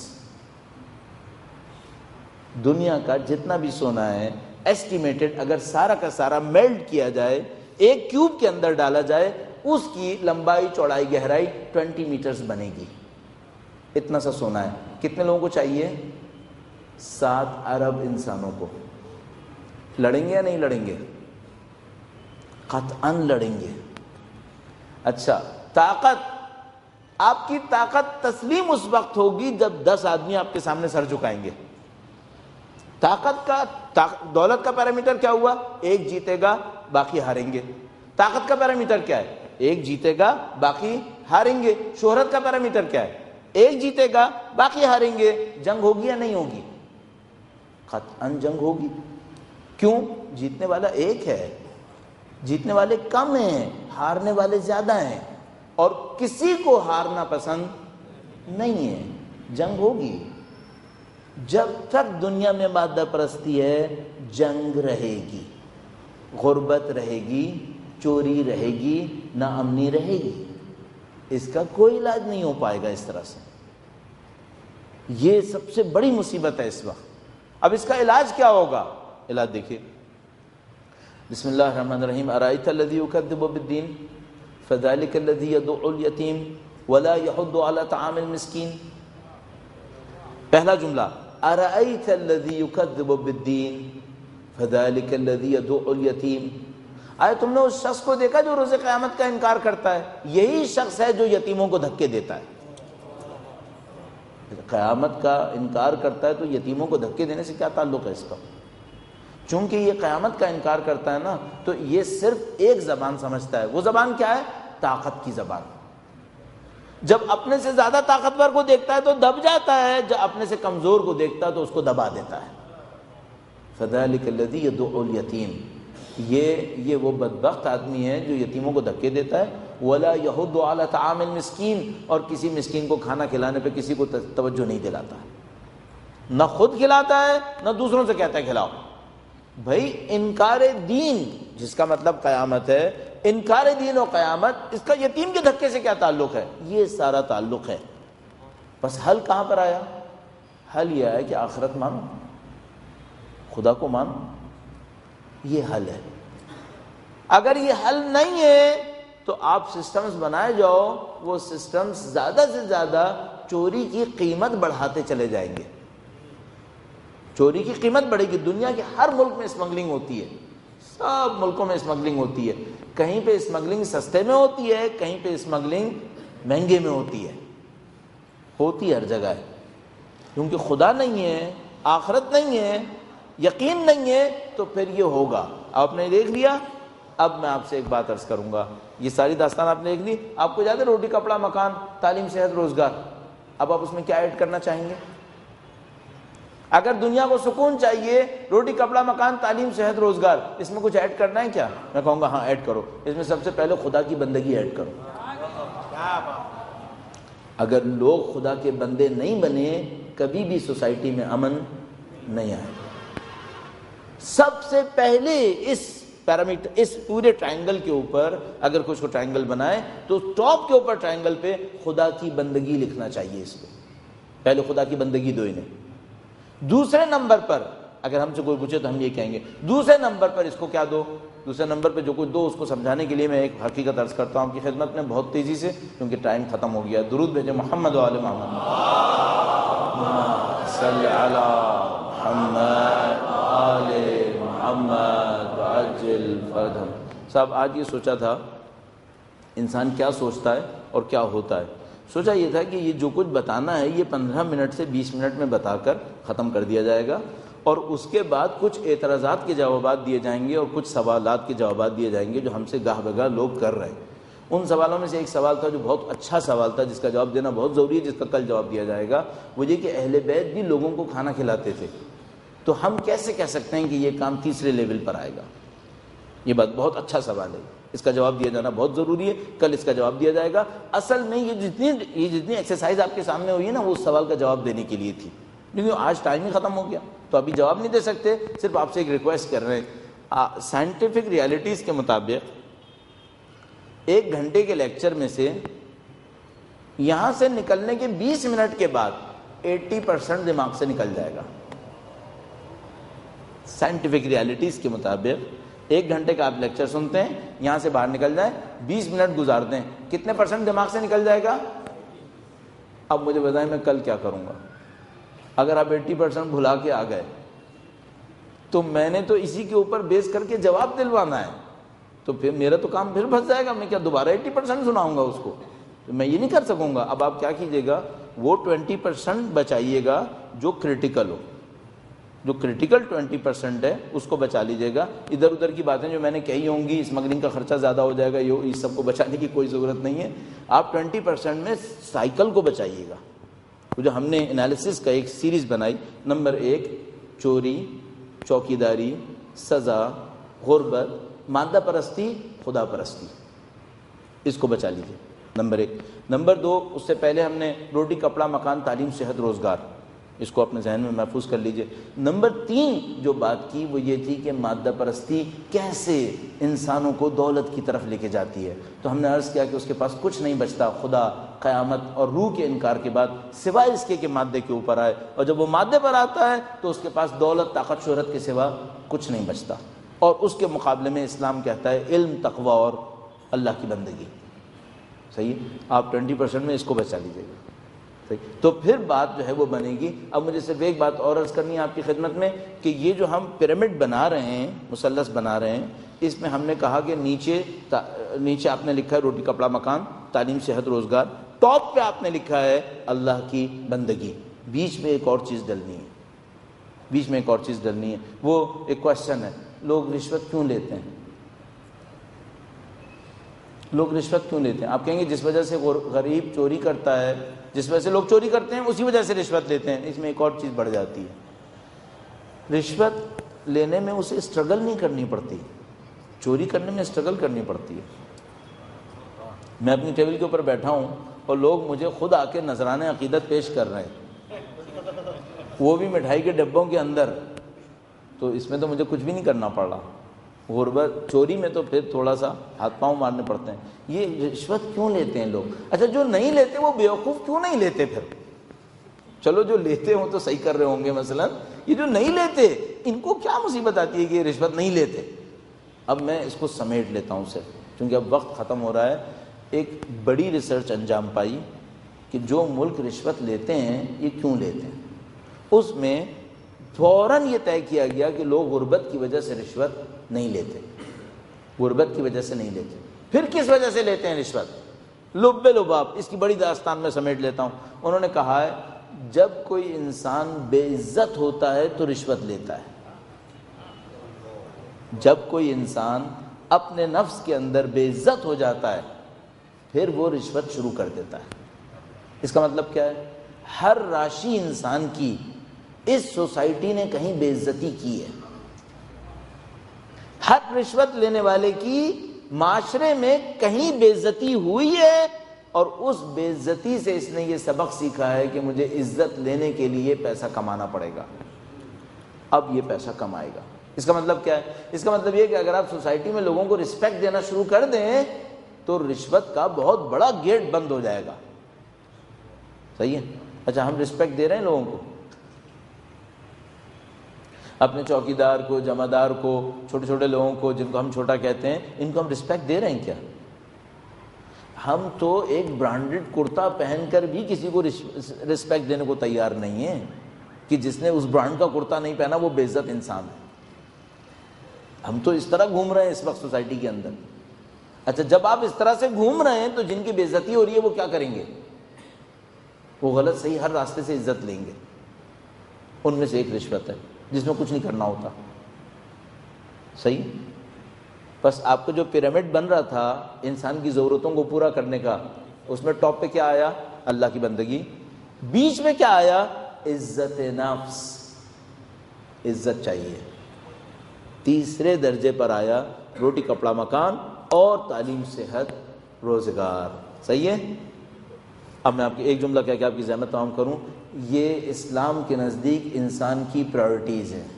Speaker 2: دنیا کا جتنا بھی سونا ہے ایسٹیمیٹڈ, اگر سارا کا سارا میلٹ کیا جائے, ایک کیوب کے اندر ڈالا جائے, اس کی لمبائی چوڑائی گہرائی ٹوینٹی میٹرز بنے گی. اتنا سا سونا ہے. کتنے لوگوں کو چاہیے؟ سات ارب انسانوں کو. لڑیں گے یا نہیں لڑیں گے؟ قطعاً لڑیں گے. اچھا, طاقت, آپ کی طاقت تسلیم اس وقت ہوگی جب دس آدمی آپ کے سامنے سر جھکائیں گے. طاقت کا دولت کا پیرامیٹر کیا ہوا؟ ایک جیتے گا باقی ہاریں گے. طاقت کا پیرامیٹر کیا ہے؟ ایک جیتے گا باقی ہاریں گے. شہرت کا پیرامیٹر کیا ہے؟ ایک جیتے گا باقی ہاریں گے. جنگ ہوگی یا نہیں ہوگی؟ قطعاً جنگ ہوگی. کیوں؟ جیتنے والا ایک ہے, جیتنے والے کم ہیں, ہارنے والے زیادہ ہیں, اور کسی کو ہارنا پسند نہیں ہے. جنگ ہوگی. جب تک دنیا میں مادہ پرستی ہے جنگ رہے گی, غربت رہے گی, چوری رہے گی, ناامنی رہے گی. اس کا کوئی علاج نہیں ہو پائے گا اس طرح سے. یہ سب سے بڑی مصیبت ہے اس وقت. اب اس کا علاج کیا ہوگا؟ علاج دیکھیے, بسم اللہ الرحمن الرحیم. ارائیت الذی یکذب بالدین فذلک الذی یدع الیتیم ولا يحض على طعام المسكين. پہلا جملہ ارأيت الذي يكذب بالدين فذلك الذي يدعو اليتيم. آئے تم نے اس شخص کو دیکھا جو روز قیامت کا انکار کرتا ہے؟ یہی شخص ہے جو یتیموں کو دھکے دیتا ہے. قیامت کا انکار کرتا ہے تو یتیموں کو دھکے دینے سے کیا تعلق ہے اس کا؟ چونکہ یہ قیامت کا انکار کرتا ہے نا، تو یہ صرف ایک زبان سمجھتا ہے. وہ زبان کیا ہے؟ طاقت کی زبان. جب اپنے سے زیادہ طاقتور کو دیکھتا ہے تو دب جاتا ہے، جب اپنے سے کمزور کو دیکھتا ہے تو اس کو دبا دیتا ہے. فذلک الذی یدعو الیتیم. یہ یہ وہ بدبخت آدمی ہے جو یتیموں کو دھکے دیتا ہے. ولا یحض علی طعام المسکین. اور کسی مسکین کو کھانا کھلانے پہ کسی کو توجہ نہیں دلاتا ہے، نہ خود کھلاتا ہے نہ دوسروں سے کہتا ہے کھلاؤ. بھائی انکار دین جس کا مطلب قیامت ہے، انکار دین و قیامت، اس کا یتیم کے دھکے سے کیا تعلق ہے؟ یہ سارا تعلق ہے. بس حل کہاں پر آیا؟ حل یہ ہے کہ آخرت مانو، خدا کو مانو. یہ حل ہے. اگر یہ حل نہیں ہے تو آپ سسٹمز بنائے جاؤ، وہ سسٹمز زیادہ سے زیادہ چوری کی قیمت بڑھاتے چلے جائیں گے. چوری کی قیمت بڑھے گی. دنیا کے ہر ملک میں اسمگلنگ ہوتی ہے، سب ملکوں میں اسمگلنگ ہوتی ہے. کہیں پہ اسمگلنگ سستے میں ہوتی ہے، کہیں پہ اسمگلنگ مہنگے میں ہوتی ہے. ہوتی ہر جگہ ہے، کیونکہ خدا نہیں ہے، آخرت نہیں ہے، یقین نہیں ہے، تو پھر یہ ہوگا. آپ نے دیکھ لیا. اب میں آپ سے ایک بات عرض کروں گا. یہ ساری داستان آپ نے دیکھ لی. آپ کو یاد ہے روٹی کپڑا مکان تعلیم صحت روزگار. اب آپ اس میں کیا ایڈ کرنا چاہیں گے؟ اگر دنیا کو سکون چاہیے، روٹی کپڑا مکان تعلیم صحت روزگار، اس میں کچھ ایڈ کرنا ہے کیا؟ میں کہوں گا ہاں ایڈ کرو. اس میں سب سے پہلے خدا کی بندگی ایڈ کرو. اگر لوگ خدا کے بندے نہیں بنے، کبھی بھی سوسائٹی میں امن نہیں آئے. سب سے پہلے اس پیرامیٹر، اس پورے ٹرائنگل کے اوپر اگر کچھ کو ٹرائنگل بنائے تو ٹاپ کے اوپر ٹرائنگل پہ خدا کی بندگی لکھنا چاہیے. اس پہ پہلے خدا کی بندگی دو انہیں. دوسرے نمبر پر اگر ہم سے کوئی پوچھے تو ہم یہ کہیں گے دوسرے نمبر پر اس کو کیا دو؟ دوسرے نمبر پہ جو کچھ دو اس کو سمجھانے کے لیے میں ایک حقیقت عرض کرتا ہوں آپ کی خدمت میں بہت تیزی سے، کیونکہ ٹائم ختم ہو گیا. درود بھیجیں محمد و آل محمد. صلی علی محمد آل محمد وعجل فرجهم. صاحب آج یہ سوچا تھا انسان کیا سوچتا ہے اور کیا ہوتا ہے. سوچا یہ تھا کہ یہ جو کچھ بتانا ہے یہ پندرہ منٹ سے بیس منٹ میں بتا کر ختم کر دیا جائے گا، اور اس کے بعد کچھ اعتراضات کے جوابات دیے جائیں گے اور کچھ سوالات کے جوابات دیے جائیں گے جو ہم سے گاہ بگاہ لوگ کر رہے ہیں. ان سوالوں میں سے ایک سوال تھا جو بہت اچھا سوال تھا، جس کا جواب دینا بہت ضروری ہے، جس کا کل جواب دیا جائے گا. وہ یہ کہ اہل بیت بھی لوگوں کو کھانا کھلاتے تھے، تو ہم کیسے کہہ سکتے ہیں کہ یہ کام تیسرے لیول پر آئے گا؟ یہ بات بہت اچھا سوال ہے، اس کا جواب دیا جانا بہت ضروری ہے. کل اس کا جواب دیا جائے گا. اصل میں یہ جتنی یہ جتنی ایکسرسائز آپ کے سامنے ہوئی ہے نا، وہ اس سوال کا جواب دینے کے لیے تھی، کیونکہ آج ٹائم ہی ختم ہو گیا تو ابھی جواب نہیں دے سکتے. صرف آپ سے ایک ریکویسٹ کر رہے ہیں. سائنٹیفک ریالٹیز کے مطابق ایک گھنٹے کے لیکچر میں سے یہاں سے نکلنے کے بیس منٹ کے بعد ایٹی پرسنٹ دماغ سے نکل جائے گا. سائنٹیفک ریالٹیز کے مطابق ایک گھنٹے کا آپ لیکچر سنتے ہیں، یہاں سے باہر نکل جائیں، بیس منٹ گزار دیں، کتنے پرسنٹ دماغ سے نکل جائے گا؟ اب مجھے بتائیں میں کل کیا کروں گا؟ اگر آپ ایٹی پرسنٹ بھلا کے آ گئے تو میں نے تو اسی کے اوپر بیس کر کے جواب دلوانا ہے، تو پھر میرا تو کام پھر پھنس جائے گا. میں کیا دوبارہ ایٹی پرسنٹ سناؤں گا اس کو؟ میں یہ نہیں کر سکوں گا. اب آپ کیا کیجیے گا، وہ ٹوینٹی پرسنٹ بچائیے گا جو کریٹیکل ہو. جو کریٹیکل ٹوینٹی پرسنٹ ہے اس کو بچا لیجیے گا. ادھر ادھر کی باتیں جو میں نے کہی ہوں گی، اسمگلنگ کا خرچہ زیادہ ہو جائے گا، یہ اس سب کو بچانے کی کوئی ضرورت نہیں ہے. آپ ٹوینٹی پرسنٹ میں سائیکل کو بچائیے گا. جو ہم نے انالیسس کا ایک سیریز بنائی، نمبر ایک چوری، چوکیداری، سزا، غربت، مادہ پرستی، خدا پرستی، اس کو بچا لیجیے نمبر ایک. نمبر دو، اس سے پہلے ہم نے روٹی کپڑا مکان تعلیم صحت روزگار، اس کو اپنے ذہن میں محفوظ کر لیجئے. نمبر تین جو بات کی وہ یہ تھی کہ مادہ پرستی کیسے انسانوں کو دولت کی طرف لے کے جاتی ہے. تو ہم نے عرض کیا کہ اس کے پاس کچھ نہیں بچتا خدا، قیامت اور روح کے انکار کے بعد، سوائے اس کے کہ مادے کے اوپر آئے. اور جب وہ مادے پر آتا ہے تو اس کے پاس دولت، طاقت، شہرت کے سوا کچھ نہیں بچتا. اور اس کے مقابلے میں اسلام کہتا ہے علم، تقوی اور اللہ کی بندگی. صحیح ہے، آپ ٹوینٹی پرسینٹ میں اس کو بچا لیجیے گا، صحیح، تو پھر بات جو ہے وہ بنے گی۔ اب مجھے صرف ایک بات اور عرض کرنی ہے آپ کی خدمت میں کہ یہ جو ہم پیرامڈ بنا رہے ہیں، مثلث بنا رہے ہیں، اس میں ہم نے کہا کہ نیچے نیچے آپ نے لکھا ہے روٹی کپڑا مکان، تعلیم صحت روزگار، ٹاپ پہ آپ نے لکھا ہے اللہ کی بندگی، بیچ میں ایک اور چیز ڈلنی ہے، بیچ میں ایک اور چیز ڈلنی ہے۔ وہ ایک کوشچن ہے، لوگ رشوت کیوں لیتے ہیں؟ لوگ رشوت کیوں لیتے ہیں؟ آپ کہیں گے جس وجہ سے غریب چوری کرتا ہے، جس وجہ سے لوگ چوری کرتے ہیں اسی وجہ سے رشوت لیتے ہیں۔ اس میں ایک اور چیز بڑھ جاتی ہے، رشوت لینے میں اسے اسٹرگل نہیں کرنی پڑتی، چوری کرنے میں اسٹرگل کرنی پڑتی ہے۔ میں اپنی ٹیبل کے اوپر بیٹھا ہوں اور لوگ مجھے خود آ کے نذرانہ عقیدت پیش کر رہے ہیں، وہ بھی مٹھائی کے ڈبوں کے اندر، تو اس میں تو مجھے کچھ بھی نہیں کرنا پڑ رہا۔ غربت چوری میں تو پھر تھوڑا سا ہاتھ پاؤں مارنے پڑتے ہیں۔ یہ رشوت کیوں لیتے ہیں لوگ؟ اچھا جو نہیں لیتے وہ بیوقوف کیوں نہیں لیتے پھر؟ چلو جو لیتے ہوں تو صحیح کر رہے ہوں گے، مثلا یہ جو نہیں لیتے ان کو کیا مصیبت آتی ہے کہ یہ رشوت نہیں لیتے؟ اب میں اس کو سمیٹ لیتا ہوں صرف، کیونکہ اب وقت ختم ہو رہا ہے۔ ایک بڑی ریسرچ انجام پائی کہ جو ملک رشوت لیتے ہیں یہ کیوں لیتے ہیں، اس میں فوراً یہ طے کیا گیا کہ لوگ غربت کی وجہ سے رشوت نہیں لیتے، غربت کی وجہ سے نہیں لیتے۔ پھر کس وجہ سے لیتے ہیں رشوت؟ لب لباب، اس کی بڑی داستان میں سمیٹ لیتا ہوں۔ انہوں نے کہا ہے جب کوئی انسان بے عزت ہوتا ہے تو رشوت لیتا ہے، جب کوئی انسان اپنے نفس کے اندر بے عزت ہو جاتا ہے پھر وہ رشوت شروع کر دیتا ہے۔ اس کا مطلب کیا ہے؟ ہر راشی انسان کی اس سوسائٹی نے کہیں بے عزتی کی ہے، ہر رشوت لینے والے کی معاشرے میں کہیں بے عزتی ہوئی ہے، اور اس بے عزتی سے اس نے یہ سبق سیکھا ہے کہ مجھے عزت لینے کے لیے پیسہ کمانا پڑے گا، اب یہ پیسہ کمائے گا۔ اس کا مطلب کیا ہے؟ اس کا مطلب یہ کہ اگر آپ سوسائٹی میں لوگوں کو رسپیکٹ دینا شروع کر دیں تو رشوت کا بہت بڑا گیٹ بند ہو جائے گا، صحیح ہے؟ اچھا ہم رسپیکٹ دے رہے ہیں لوگوں کو، اپنے چوکیدار کو، جمعدار کو، چھوٹے چھوٹے لوگوں کو جن کو ہم چھوٹا کہتے ہیں، ان کو ہم رسپیکٹ دے رہے ہیں کیا؟ ہم تو ایک برانڈڈ کرتا پہن کر بھی کسی کو رسپیکٹ دینے کو تیار نہیں ہیں کہ جس نے اس برانڈ کا کرتا نہیں پہنا وہ بے عزت انسان ہے۔ ہم تو اس طرح گھوم رہے ہیں اس وقت سوسائٹی کے اندر۔ اچھا جب آپ اس طرح سے گھوم رہے ہیں تو جن کی بے عزتی ہو رہی ہے وہ کیا کریں گے؟ وہ غلط صحیح ہر راستے سے عزت لیں گے۔ ان میں سے ایک رشوت ہے جس میں کچھ نہیں کرنا ہوتا، صحیح؟ بس آپ کو جو پیرامڈ بن رہا تھا انسان کی ضرورتوں کو پورا کرنے کا، اس میں ٹاپ پہ کیا آیا؟ اللہ کی بندگی۔ بیچ میں کیا آیا؟ عزت نفس، عزت چاہیے۔ تیسرے درجے پر آیا روٹی کپڑا مکان اور تعلیم صحت روزگار، صحیح ہے؟ اب میں آپ کی ایک جملہ کہہ کے آپ کی زحمت تمام کروں، یہ اسلام کے نزدیک انسان کی پرائرٹیز ہیں،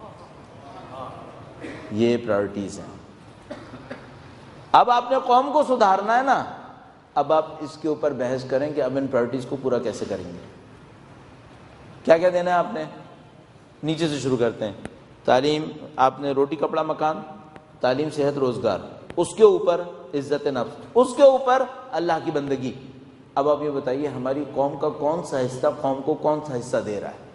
Speaker 2: یہ پرائرٹیز ہیں۔ اب آپ نے قوم کو سدھارنا ہے نا، اب آپ اس کے اوپر بحث کریں کہ اب ان پرائرٹیز کو پورا کیسے کریں گے، کیا کیا دینا ہے آپ نے۔ نیچے سے شروع کرتے ہیں، تعلیم، آپ نے روٹی کپڑا مکان، تعلیم صحت روزگار، اس کے اوپر عزت نفس، اس کے اوپر اللہ کی بندگی۔ اب آپ یہ بتائیے ہماری قوم کا کون سا حصہ قوم کو کون سا حصہ دے رہا ہے،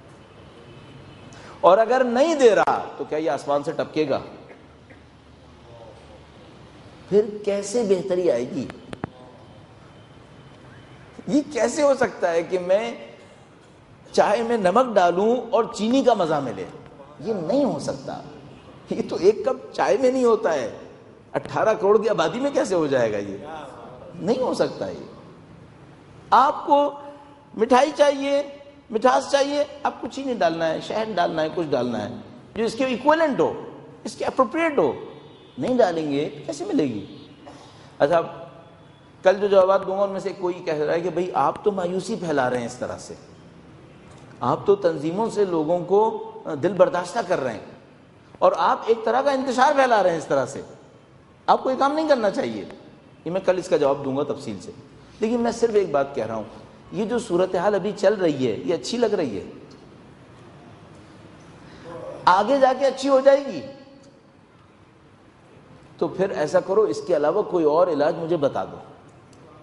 Speaker 2: اور اگر نہیں دے رہا تو کیا یہ آسمان سے ٹپکے گا؟ پھر کیسے بہتری آئے گی؟ یہ کیسے ہو سکتا ہے کہ میں چائے میں نمک ڈالوں اور چینی کا مزہ ملے؟ یہ نہیں ہو سکتا، یہ تو ایک کپ چائے میں نہیں ہوتا ہے، اٹھارہ کروڑ کی آبادی میں کیسے ہو جائے گا؟ یہ نہیں ہو سکتا۔ یہ آپ کو مٹھائی چاہیے، مٹھاس چاہیے، آپ کو چینی ڈالنا ہے، شہد ڈالنا ہے، کچھ ڈالنا ہے جو اس کے ایکویلنٹ ہو، اس کے اپروپریٹ ہو، نہیں ڈالیں گے کیسے ملے گی؟ اچھا کل جو جوابات دوں گا ان میں سے کوئی کہہ رہا ہے کہ بھئی آپ تو مایوسی پھیلا رہے ہیں، اس طرح سے آپ تو تنظیموں سے لوگوں کو دل برداشتہ کر رہے ہیں اور آپ ایک طرح کا انتشار پھیلا رہے ہیں، اس طرح سے آپ کو یہ کام نہیں کرنا چاہیے۔ یہ میں کل اس کا جواب دوں گا تفصیل سے، لیکن میں صرف ایک بات کہہ رہا ہوں، یہ جو صورتحال ابھی چل رہی ہے یہ اچھی لگ رہی ہے، آگے جا کے اچھی ہو جائے گی، تو پھر ایسا کرو اس کے علاوہ کوئی اور علاج مجھے بتا دو،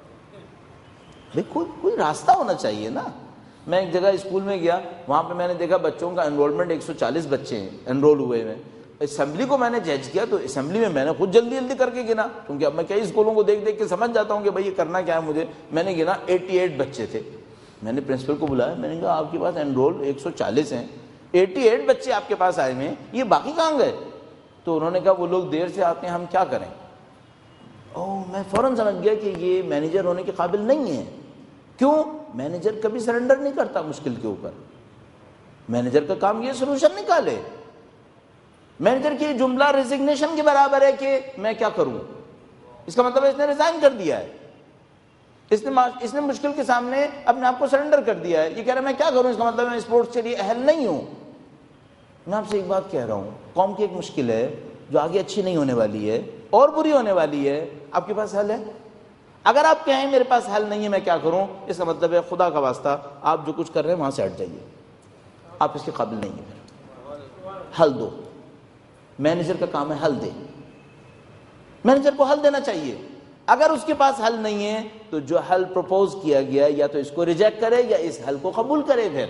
Speaker 2: بھئی کوئی کوئی راستہ ہونا چاہیے نا. میں ایک جگہ اسکول میں گیا, وہاں پہ میں نے دیکھا بچوں کا انرولمنٹ ایک سو چالیس بچے ہیں انرول ہوئے ہوئے. اسمبلی کو میں نے جج کیا تو اسمبلی میں میں نے خود جلدی جلدی کر کے گنا, کیونکہ اب میں کئی اسکولوں کو دیکھ دیکھ کے سمجھ جاتا ہوں کہ بھائی یہ کرنا کیا ہے مجھے. میں نے گنا اٹھاسی بچے تھے. میں نے پرنسپل کو بلایا, میں نے کہا آپ کے پاس انرول ایک سو چالیس ہیں, اٹھاسی بچے آپ کے پاس آئے ہوئے ہیں, یہ باقی کہاں گئے؟ تو انہوں نے کہا وہ لوگ دیر سے آتے ہیں, ہم کیا کریں. او میں فوراً سمجھ گیا کہ یہ مینیجر ہونے کے قابل نہیں ہے. کیوں؟ مینیجر کبھی سرنڈر نہیں کرتا مشکل کے اوپر. مینیجر کا کام یہ سولوشن نکالے. مینیجر کی جملہ ریزگنیشن کے برابر ہے کہ میں کیا کروں. اس کا مطلب ہے اس نے ریزائن کر دیا ہے, اس نے اس نے مشکل کے سامنے اپنے آپ کو سرنڈر کر دیا ہے. یہ کہہ رہا ہے میں کیا کروں, اس کا مطلب میں اسپورٹس کے لیے اہل نہیں ہوں. میں آپ سے ایک بات کہہ رہا ہوں, قوم کی ایک مشکل ہے جو آگے اچھی نہیں ہونے والی ہے اور بری ہونے والی ہے, آپ کے پاس حل ہے؟ اگر آپ کہیں میرے پاس حل نہیں ہے میں کیا کروں, اس کا مطلب ہے خدا کا واسطہ آپ جو کچھ کر رہے ہیں وہاں سے ہٹ جائیے, آپ اس کے قابل نہیں ہیں. حل دو. مینیجر کا کام ہے حل دے. مینیجر کو حل دینا چاہیے. اگر اس کے پاس حل نہیں ہے تو جو حل پروپوز کیا گیا یا تو اس کو ریجیکٹ کرے یا اس حل کو قبول کرے پھر,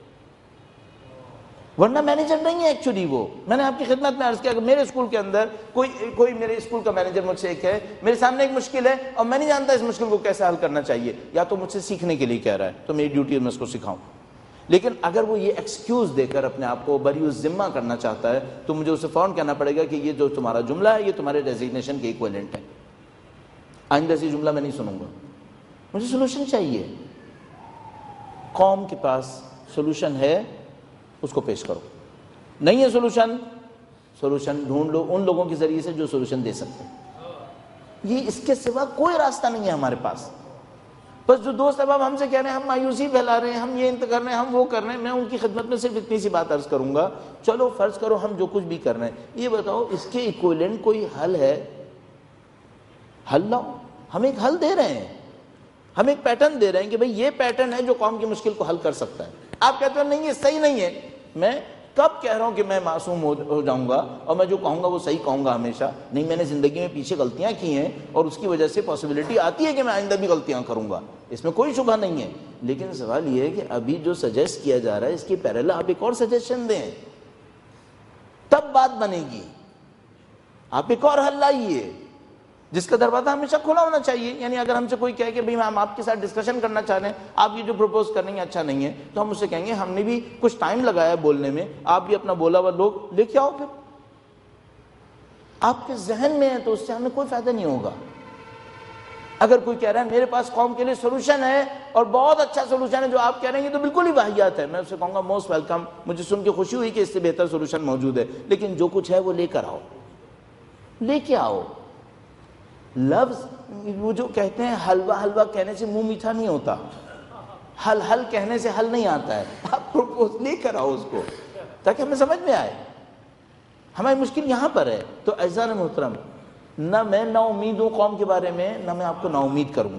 Speaker 2: ورنہ مینیجر نہیں ہے ایکچولی وہ. میں نے آپ کی خدمت میں عرض کیا کہ میرے اسکول کے اندر کوئی کوئی میرے اسکول کا مینیجر مجھ سے ایک ہے, میرے سامنے ایک مشکل ہے اور میں نہیں جانتا اس مشکل کو کیسے حل کرنا چاہیے. یا تو مجھ سے سیکھنے کے لیے کہہ رہا ہے تو میری ڈیوٹی ہے میں اس کو سکھاؤں, لیکن اگر وہ یہ ایکسکیوز دے کر اپنے آپ کو بری الذمہ کرنا چاہتا ہے تو مجھے اسے فوراً کہنا پڑے گا کہ یہ جو تمہارا جملہ ہے یہ تمہارے ریزگنیشن کے ایکویلنٹ ہے. آئندہ سے جملہ میں نہیں سنوں گا. مجھے سولوشن چاہیے. قوم کے پاس سولوشن ہے, اس کو پیش کرو. نہیں ہے سولوشن, سولوشن ڈھونڈ لو ان لوگوں کے ذریعے سے جو سولوشن دے سکتے ہیں. یہ اس کے سوا کوئی راستہ نہیں ہے ہمارے پاس. بس جو دوست احباب ہم سے کہہ رہے ہیں ہم مایوسی پھیلا رہے ہیں, ہم یہ کر رہے ہیں, ہم وہ کر رہے ہیں, میں ان کی خدمت میں صرف اتنی سی بات عرض کروں گا, چلو فرض کرو ہم جو کچھ بھی کر رہے ہیں یہ بتاؤ اس کے ایکویلنٹ کوئی حل ہے؟ حل لاؤ. ہم ایک حل دے رہے ہیں, ہم ایک پیٹرن دے رہے ہیں کہ بھئی یہ پیٹرن ہے جو قوم کی مشکل کو حل کر سکتا ہے. آپ کہتے ہیں نہیں یہ صحیح نہیں ہے. میں کب کہہ رہا ہوں کہ میں معصوم ہو جاؤں گا اور میں جو کہوں گا وہ صحیح کہوں گا ہمیشہ؟ نہیں, میں نے زندگی میں پیچھے غلطیاں کی ہیں اور اس کی وجہ سے پاسبلٹی آتی ہے کہ میں آئندہ بھی غلطیاں کروں گا, اس میں کوئی شبہ نہیں ہے. لیکن سوال یہ ہے کہ ابھی جو سجیسٹ کیا جا رہا ہے اس کی پیرالل آپ ایک اور سجیشن دیں, تب بات بنے گی. آپ ایک اور حل لائیے جس کا دروازہ ہمیشہ کھلا ہونا چاہیے. یعنی اگر ہم سے کوئی کہے کہ بھئی ہم آپ کے ساتھ ڈسکشن کرنا چاہ رہے ہیں, آپ یہ جو پروپوز کر رہے ہیں اچھا نہیں ہے, تو ہم اس سے کہیں گے ہم نے بھی کچھ ٹائم لگایا بولنے میں, آپ بھی اپنا بولا ہوا لوگ لے کے آؤ. پھر آپ کے ذہن میں ہے تو اس سے ہمیں کوئی فائدہ نہیں ہوگا. اگر کوئی کہہ رہا ہے میرے پاس قوم کے لیے سولوشن ہے اور بہت اچھا سولوشن ہے جو آپ کہہ رہے ہیں, یہ تو بالکل ہی واہیات ہے, میں اس سے کہوں گا موسٹ ویلکم. مجھے سن کے خوشی ہوئی کہ اس سے بہتر سولوشن موجود ہے, لیکن جو کچھ ہے وہ لے کر آؤ, لے کے آؤ. لفظ وہ جو کہتے ہیں حلوہ حلوہ کہنے سے منہ میٹھا نہیں ہوتا, حل حل کہنے سے حل نہیں آتا ہے. آپ پروپوز لے کر آؤ اس کو تاکہ ہمیں سمجھ میں آئے. ہماری مشکل یہاں پر ہے. تو عزیزان محترم, نہ میں نا امید ہوں قوم کے بارے میں, نہ میں آپ کو نا امید کروں گا.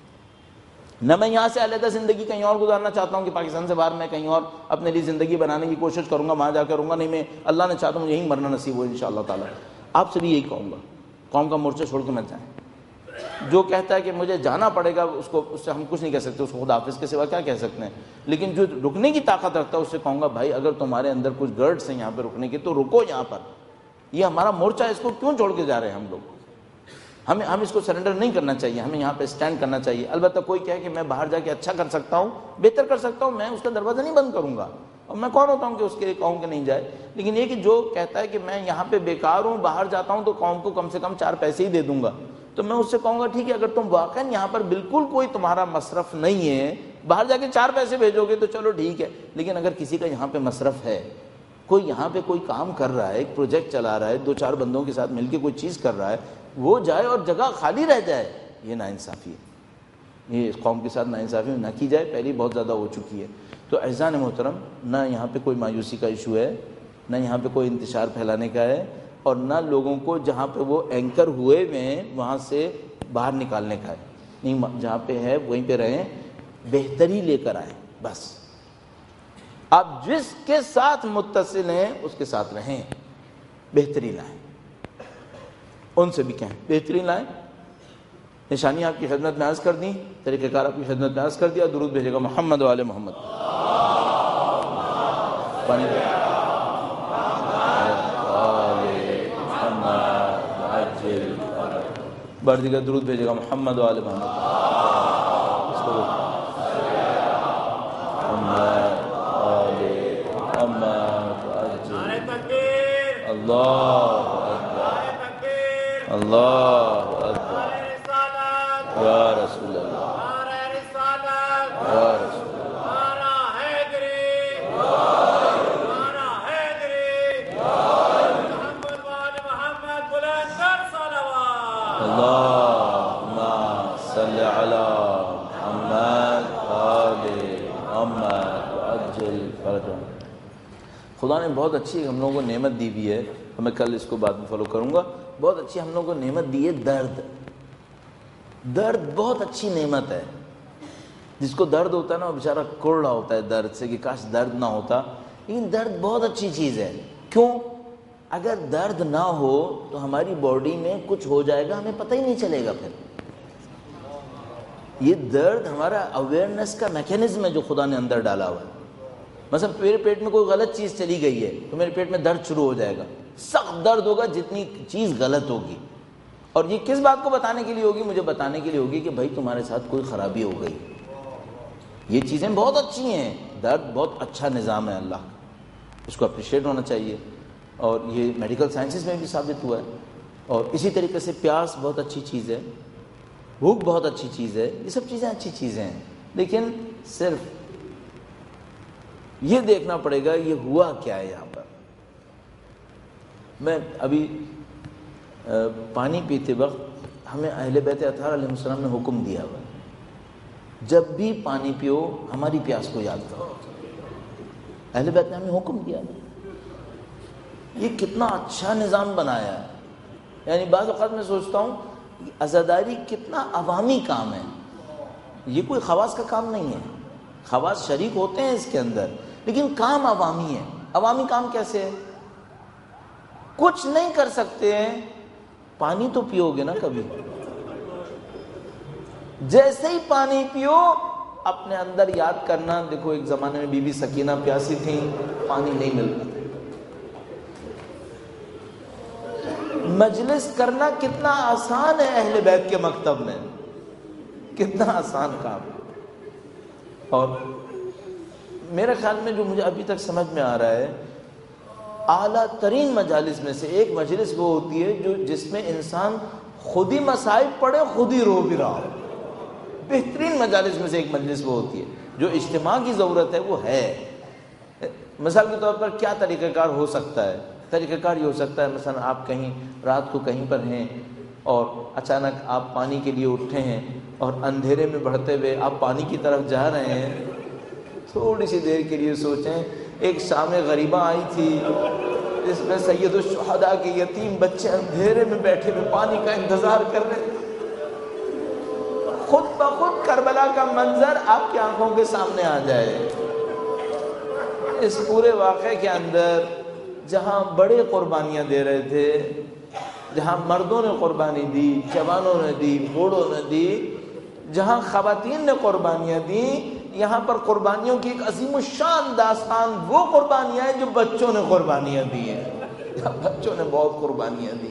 Speaker 2: نہ میں یہاں سے علیحدہ زندگی کہیں اور گزارنا چاہتا ہوں کہ پاکستان سے باہر میں کہیں اور اپنے لیے زندگی بنانے کی کوشش کروں گا, وہاں جا کروں گا. نہیں, میں اللہ نے چاہتا ہوں یہیں مرنا نصیب ہو انشاءاللہ تعالی. آپ سے بھی یہی کہوں گا, قوم کا مورچہ چھوڑ کے مت جائیں. جو کہتا ہے کہ مجھے جانا پڑے گا اس کو, اس سے ہم کچھ نہیں کہہ سکتے, اس کو خدا حافظ کے سوا کیا کہہ سکتے ہیں. لیکن جو رکنے کی طاقت رکھتا ہے اس سے کہوں گا بھائی اگر تمہارے اندر کچھ گرڈس ہیں یہاں پہ رکنے کے تو رکو یہاں پر. یہ ہمارا مورچہ, اس کو کیوں چھوڑ کے جا رہے ہیں ہم لوگ؟ ہمیں ہم اس کو سرنڈر نہیں کرنا چاہیے, ہمیں یہاں پہ سٹینڈ کرنا چاہیے. البتہ کوئی کہے کہ میں باہر جا کے اچھا کر سکتا ہوں, بہتر کر سکتا ہوں, میں اس کا دروازہ نہیں بند کروں گا. اور میں کون ہوتا ہوں کہ اس کے لیے کہوں کہ نہیں جائے. لیکن یہ کہ جو کہتا ہے کہ میں یہاں پہ بیکار ہوں, باہر جاتا ہوں تو قوم کو کم سے کم چار پیسے ہی دے دوں گا, تو میں اس سے کہوں گا ٹھیک ہے, اگر تم واقعا یہاں پر بالکل کوئی تمہارا مصرف نہیں ہے, باہر جا کے چار پیسے بھیجو گے تو چلو ٹھیک ہے. لیکن اگر کسی کا یہاں پہ مصرف ہے, کوئی یہاں پہ کوئی کام کر رہا ہے, ایک پروجیکٹ چلا رہا ہے, دو چار بندوں کے ساتھ مل کے کوئی چیز کر رہا ہے, وہ جائے اور جگہ خالی رہ جائے, یہ ناانصافی ہے. یہ اس قوم کے ساتھ ناانصافی نہ کی جائے, پہلی بہت زیادہ ہو چکی ہے. تو اعزان محترم, نہ یہاں پہ کوئی مایوسی کا ایشو ہے, نہ یہاں پہ کوئی انتشار پھیلانے کا ہے, اور نہ لوگوں کو جہاں پہ وہ اینکر ہوئے ہوئے ہیں وہاں سے باہر نکالنے کا ہے. نہیں, جہاں پہ ہے وہیں پہ رہیں, بہتری لے کر آئیں. بس آپ جس کے ساتھ متصل ہیں اس کے ساتھ رہیں, بہتری لائیں. ان سے بھی کہیں بہتری لائیں, نشانی آپ کی خدمت میں عرض کر دی، طریقہ کار آپ کی خدمت میں عرض کر دیا. درود بھیجے گا محمد و آل محمد. پانی بار دیگر درود بھیجے گا محمد و آل محمد. اس کو محمد آل محمد. اللہ اکبر، اللہ اکبر. یا رسول اللہ، یا رسول اللہم صلی علی محمد آل محمد وعجل فرجهم. خدا نے بہت اچھی ہم لوگوں کو نعمت دی ہوئی ہے، اور میں کل اس کو بعد میں فالو کروں گا. بہت اچھی ہم لوگوں کو نعمت دی ہے درد. درد بہت اچھی نعمت ہے. جس کو درد ہوتا ہے نا وہ بیچارہ کڑ رہا ہوتا ہے درد سے کہ کاش درد نہ ہوتا، لیکن درد بہت اچھی چیز ہے. کیوں؟ اگر درد نہ ہو تو ہماری باڈی میں کچھ ہو جائے گا، ہمیں پتہ ہی نہیں چلے گا. پھر یہ درد ہمارا اویئرنیس کا میکینزم ہے جو خدا نے اندر ڈالا ہوا ہے. مثلا میرے پیٹ میں کوئی غلط چیز چلی گئی ہے تو میرے پیٹ میں درد شروع ہو جائے گا. سخت درد ہوگا جتنی چیز غلط ہوگی. اور یہ کس بات کو بتانے کے لیے ہوگی؟ مجھے بتانے کے لیے ہوگی کہ بھائی تمہارے ساتھ کوئی خرابی ہو گئی. یہ چیزیں بہت اچھی ہیں. درد بہت اچھا نظام ہے اللہ کا، اس کو اپریشیٹ ہونا چاہیے. اور یہ میڈیکل سائنسز میں بھی ثابت ہوا ہے. اور اسی طریقے سے پیاس بہت اچھی چیز ہے، بھوک بہت اچھی چیز ہے. یہ سب چیزیں اچھی چیزیں ہیں، لیکن صرف یہ دیکھنا پڑے گا یہ ہوا کیا ہے یہاں پر. میں ابھی پانی پیتے وقت ہمیں اہل بیت اطہار علیہ السلام نے حکم دیا ہوا جب بھی پانی پیو ہماری پیاس کو یاد کرو. اہل بیت نے ہمیں حکم دیا. یہ کتنا اچھا نظام بنایا ہے. یعنی بعض اوقات میں سوچتا ہوں عزاداری کتنا عوامی کام ہے. یہ کوئی خواص کا کام نہیں ہے. خواص شریک ہوتے ہیں اس کے اندر، لیکن کام عوامی ہے. عوامی کام کیسے ہے؟ کچھ نہیں کر سکتے ہیں، پانی تو پیو گے نا کبھی. جیسے ہی پانی پیو اپنے اندر یاد کرنا. دیکھو ایک زمانے میں بی بی سکینہ پیاسی تھیں، پانی نہیں ملتا. مجلس کرنا کتنا آسان ہے اہل بیت کے مکتب میں، کتنا آسان کام. اور میرے خیال میں جو مجھے ابھی تک سمجھ میں آ رہا ہے، اعلیٰ ترین مجالس میں سے ایک مجلس وہ ہوتی ہے جو جس میں انسان خود ہی مصائب پڑھے خود ہی رو بھی رہا ہو. بہترین مجالس میں سے ایک مجلس وہ ہوتی ہے جو اجتماع کی ضرورت ہے وہ ہے. مثال کے طور پر کیا طریقہ کار ہو سکتا ہے؟ طریقہ کار یہ ہو سکتا ہے مثلا آپ کہیں رات کو کہیں پر ہیں اور اچانک آپ پانی کے لیے اٹھے ہیں اور اندھیرے میں بڑھتے ہوئے آپ پانی کی طرف جا رہے ہیں. تھوڑی سی دیر کے لیے سوچیں، ایک شام غریبہ آئی تھی جس میں سید الشہداء کے یتیم بچے اندھیرے میں بیٹھے ہوئے پانی کا انتظار کر رہے. خود بخود کربلا کا منظر آپ کی آنکھوں کے سامنے آ جائے. اس پورے واقعے کے اندر جہاں بڑے قربانیاں دے رہے تھے، جہاں مردوں نے قربانی دی، جوانوں نے دی، بوڑھوں نے دی، جہاں خواتین نے قربانیاں دی، یہاں پر قربانیوں کی ایک عظیم الشان داستان وہ قربانیاں ہیں جو بچوں نے قربانیاں دی ہیں. بچوں نے بہت قربانیاں دی.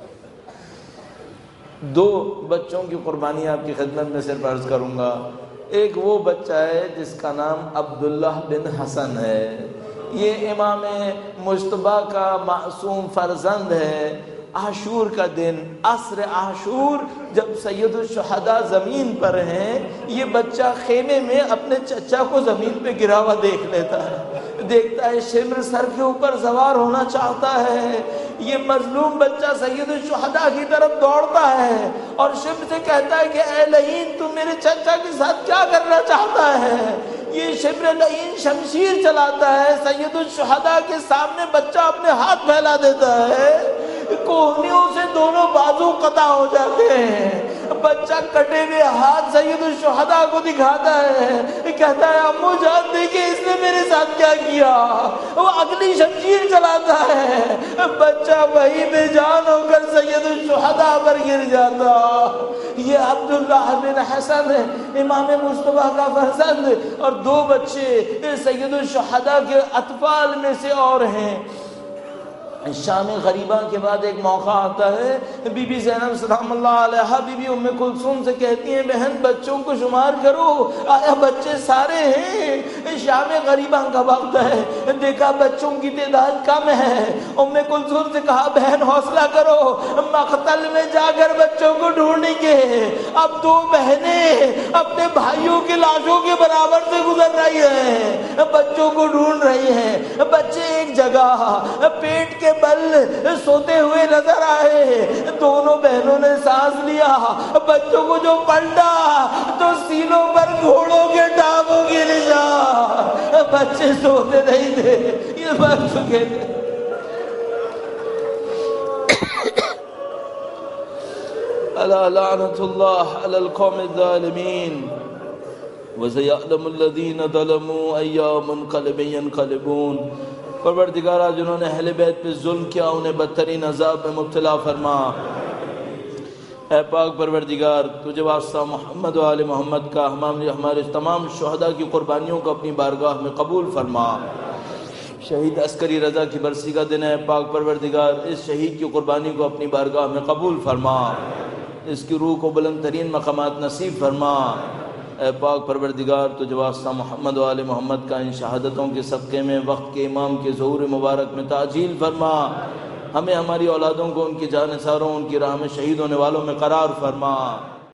Speaker 2: دو بچوں کی قربانیاں آپ کی خدمت میں صرف عرض کروں گا. ایک وہ بچہ ہے جس کا نام عبداللہ بن حسن ہے. یہ امام مجتبیٰ کا معصوم فرزند ہے. عاشور کا دن، عصر عاشور، جب سید الشہداء زمین پر ہیں، یہ بچہ خیمے میں اپنے چچا کو زمین پہ گرا ہوا دیکھ لیتا ہے. دیکھتا ہے شمر سر کے اوپر سوار ہونا چاہتا ہے. یہ مظلوم بچہ سید الشہداء کی طرف دوڑتا ہے اور شمر سے کہتا ہے کہ اے لعین تم میرے چچا کے ساتھ کیا کرنا چاہتا ہے؟ یہ شمر لعین شمشیر چلاتا ہے. سید الشہداء کے سامنے بچہ اپنے ہاتھ پھیلا دیتا ہے، کوہنیوں سے دونوں بازو قطع ہو جاتے ہیں. بچہ کٹے ہوئے ہاتھ سید الشہداء کو دکھاتا ہے، کہتا ہے امو جان دیکھیں اس نے میرے ساتھ کیا کیا؟ وہ اگلی شمشیر چلاتا ہے، بچہ وہی بے جان ہو کر سید الشہداء پر گر جاتا۔ یہ عبداللہ بن حسن امام مصطفیٰ کا فرزند، اور دو بچے سید الشہداء کے اطفال میں سے اور ہیں۔ شام غریبہ کے بعد ایک موقع آتا ہے، بی بی زینب سلام اللہ علیہا بی بی ام کلثوم سے کہتی ہیں بہن بچوں کو شمار کرو، آیا بچے سارے ہیں؟ شام غریبہ کا وقت ہے، دیکھا بچوں کی تعداد کم ہے۔ ام کلثوم سے کہا بہن حوصلہ کرو، مقتل میں جا کر بچوں کو ڈھونڈیں گے۔ اب دو بہنیں اپنے بھائیوں کی لاشوں کے برابر سے گزر رہی ہیں، بچوں کو ڈھونڈ رہی ہیں۔ بچے ایک جگہ پیٹ کے بل سوتے ہوئے نظر آئے، دونوں بہنوں نے سانس لیا، بچوں کو جو پلٹا تو سینوں پر گھوڑوں کے ٹانگوں کے نشان، بچے سوتے نہیں تھے، یہ مر چکے تھے۔ الا لعنت اللہ علی القوم الظالمین وسيعلم الذين ظلموا أي منقلب ينقلبون۔ پروردگارہ جنہوں نے اہل بیت پہ ظلم کیا انہیں بدترین عذاب میں مبتلا فرما۔ اے پاک پروردگار تجھے واسطہ محمد و آل محمد کا ہمارے تمام شہداء کی قربانیوں کو اپنی بارگاہ میں قبول فرما۔ شہید عسکری رضا کی برسی کا دن ہے، پاک پروردگار اس شہید کی قربانی کو اپنی بارگاہ میں قبول فرما، اس کی روح کو بلند ترین مقامات نصیب فرما۔ اے پاک پروردگار تجھے واسطہ محمد و آل محمد کا ان شہادتوں کے صدقے میں وقت کے امام کے ظہور مبارک میں تعجیل فرما، ہمیں ہماری اولادوں کو ان کی جانثاروں ان کی راہ میں شہید ہونے والوں میں قرار فرما۔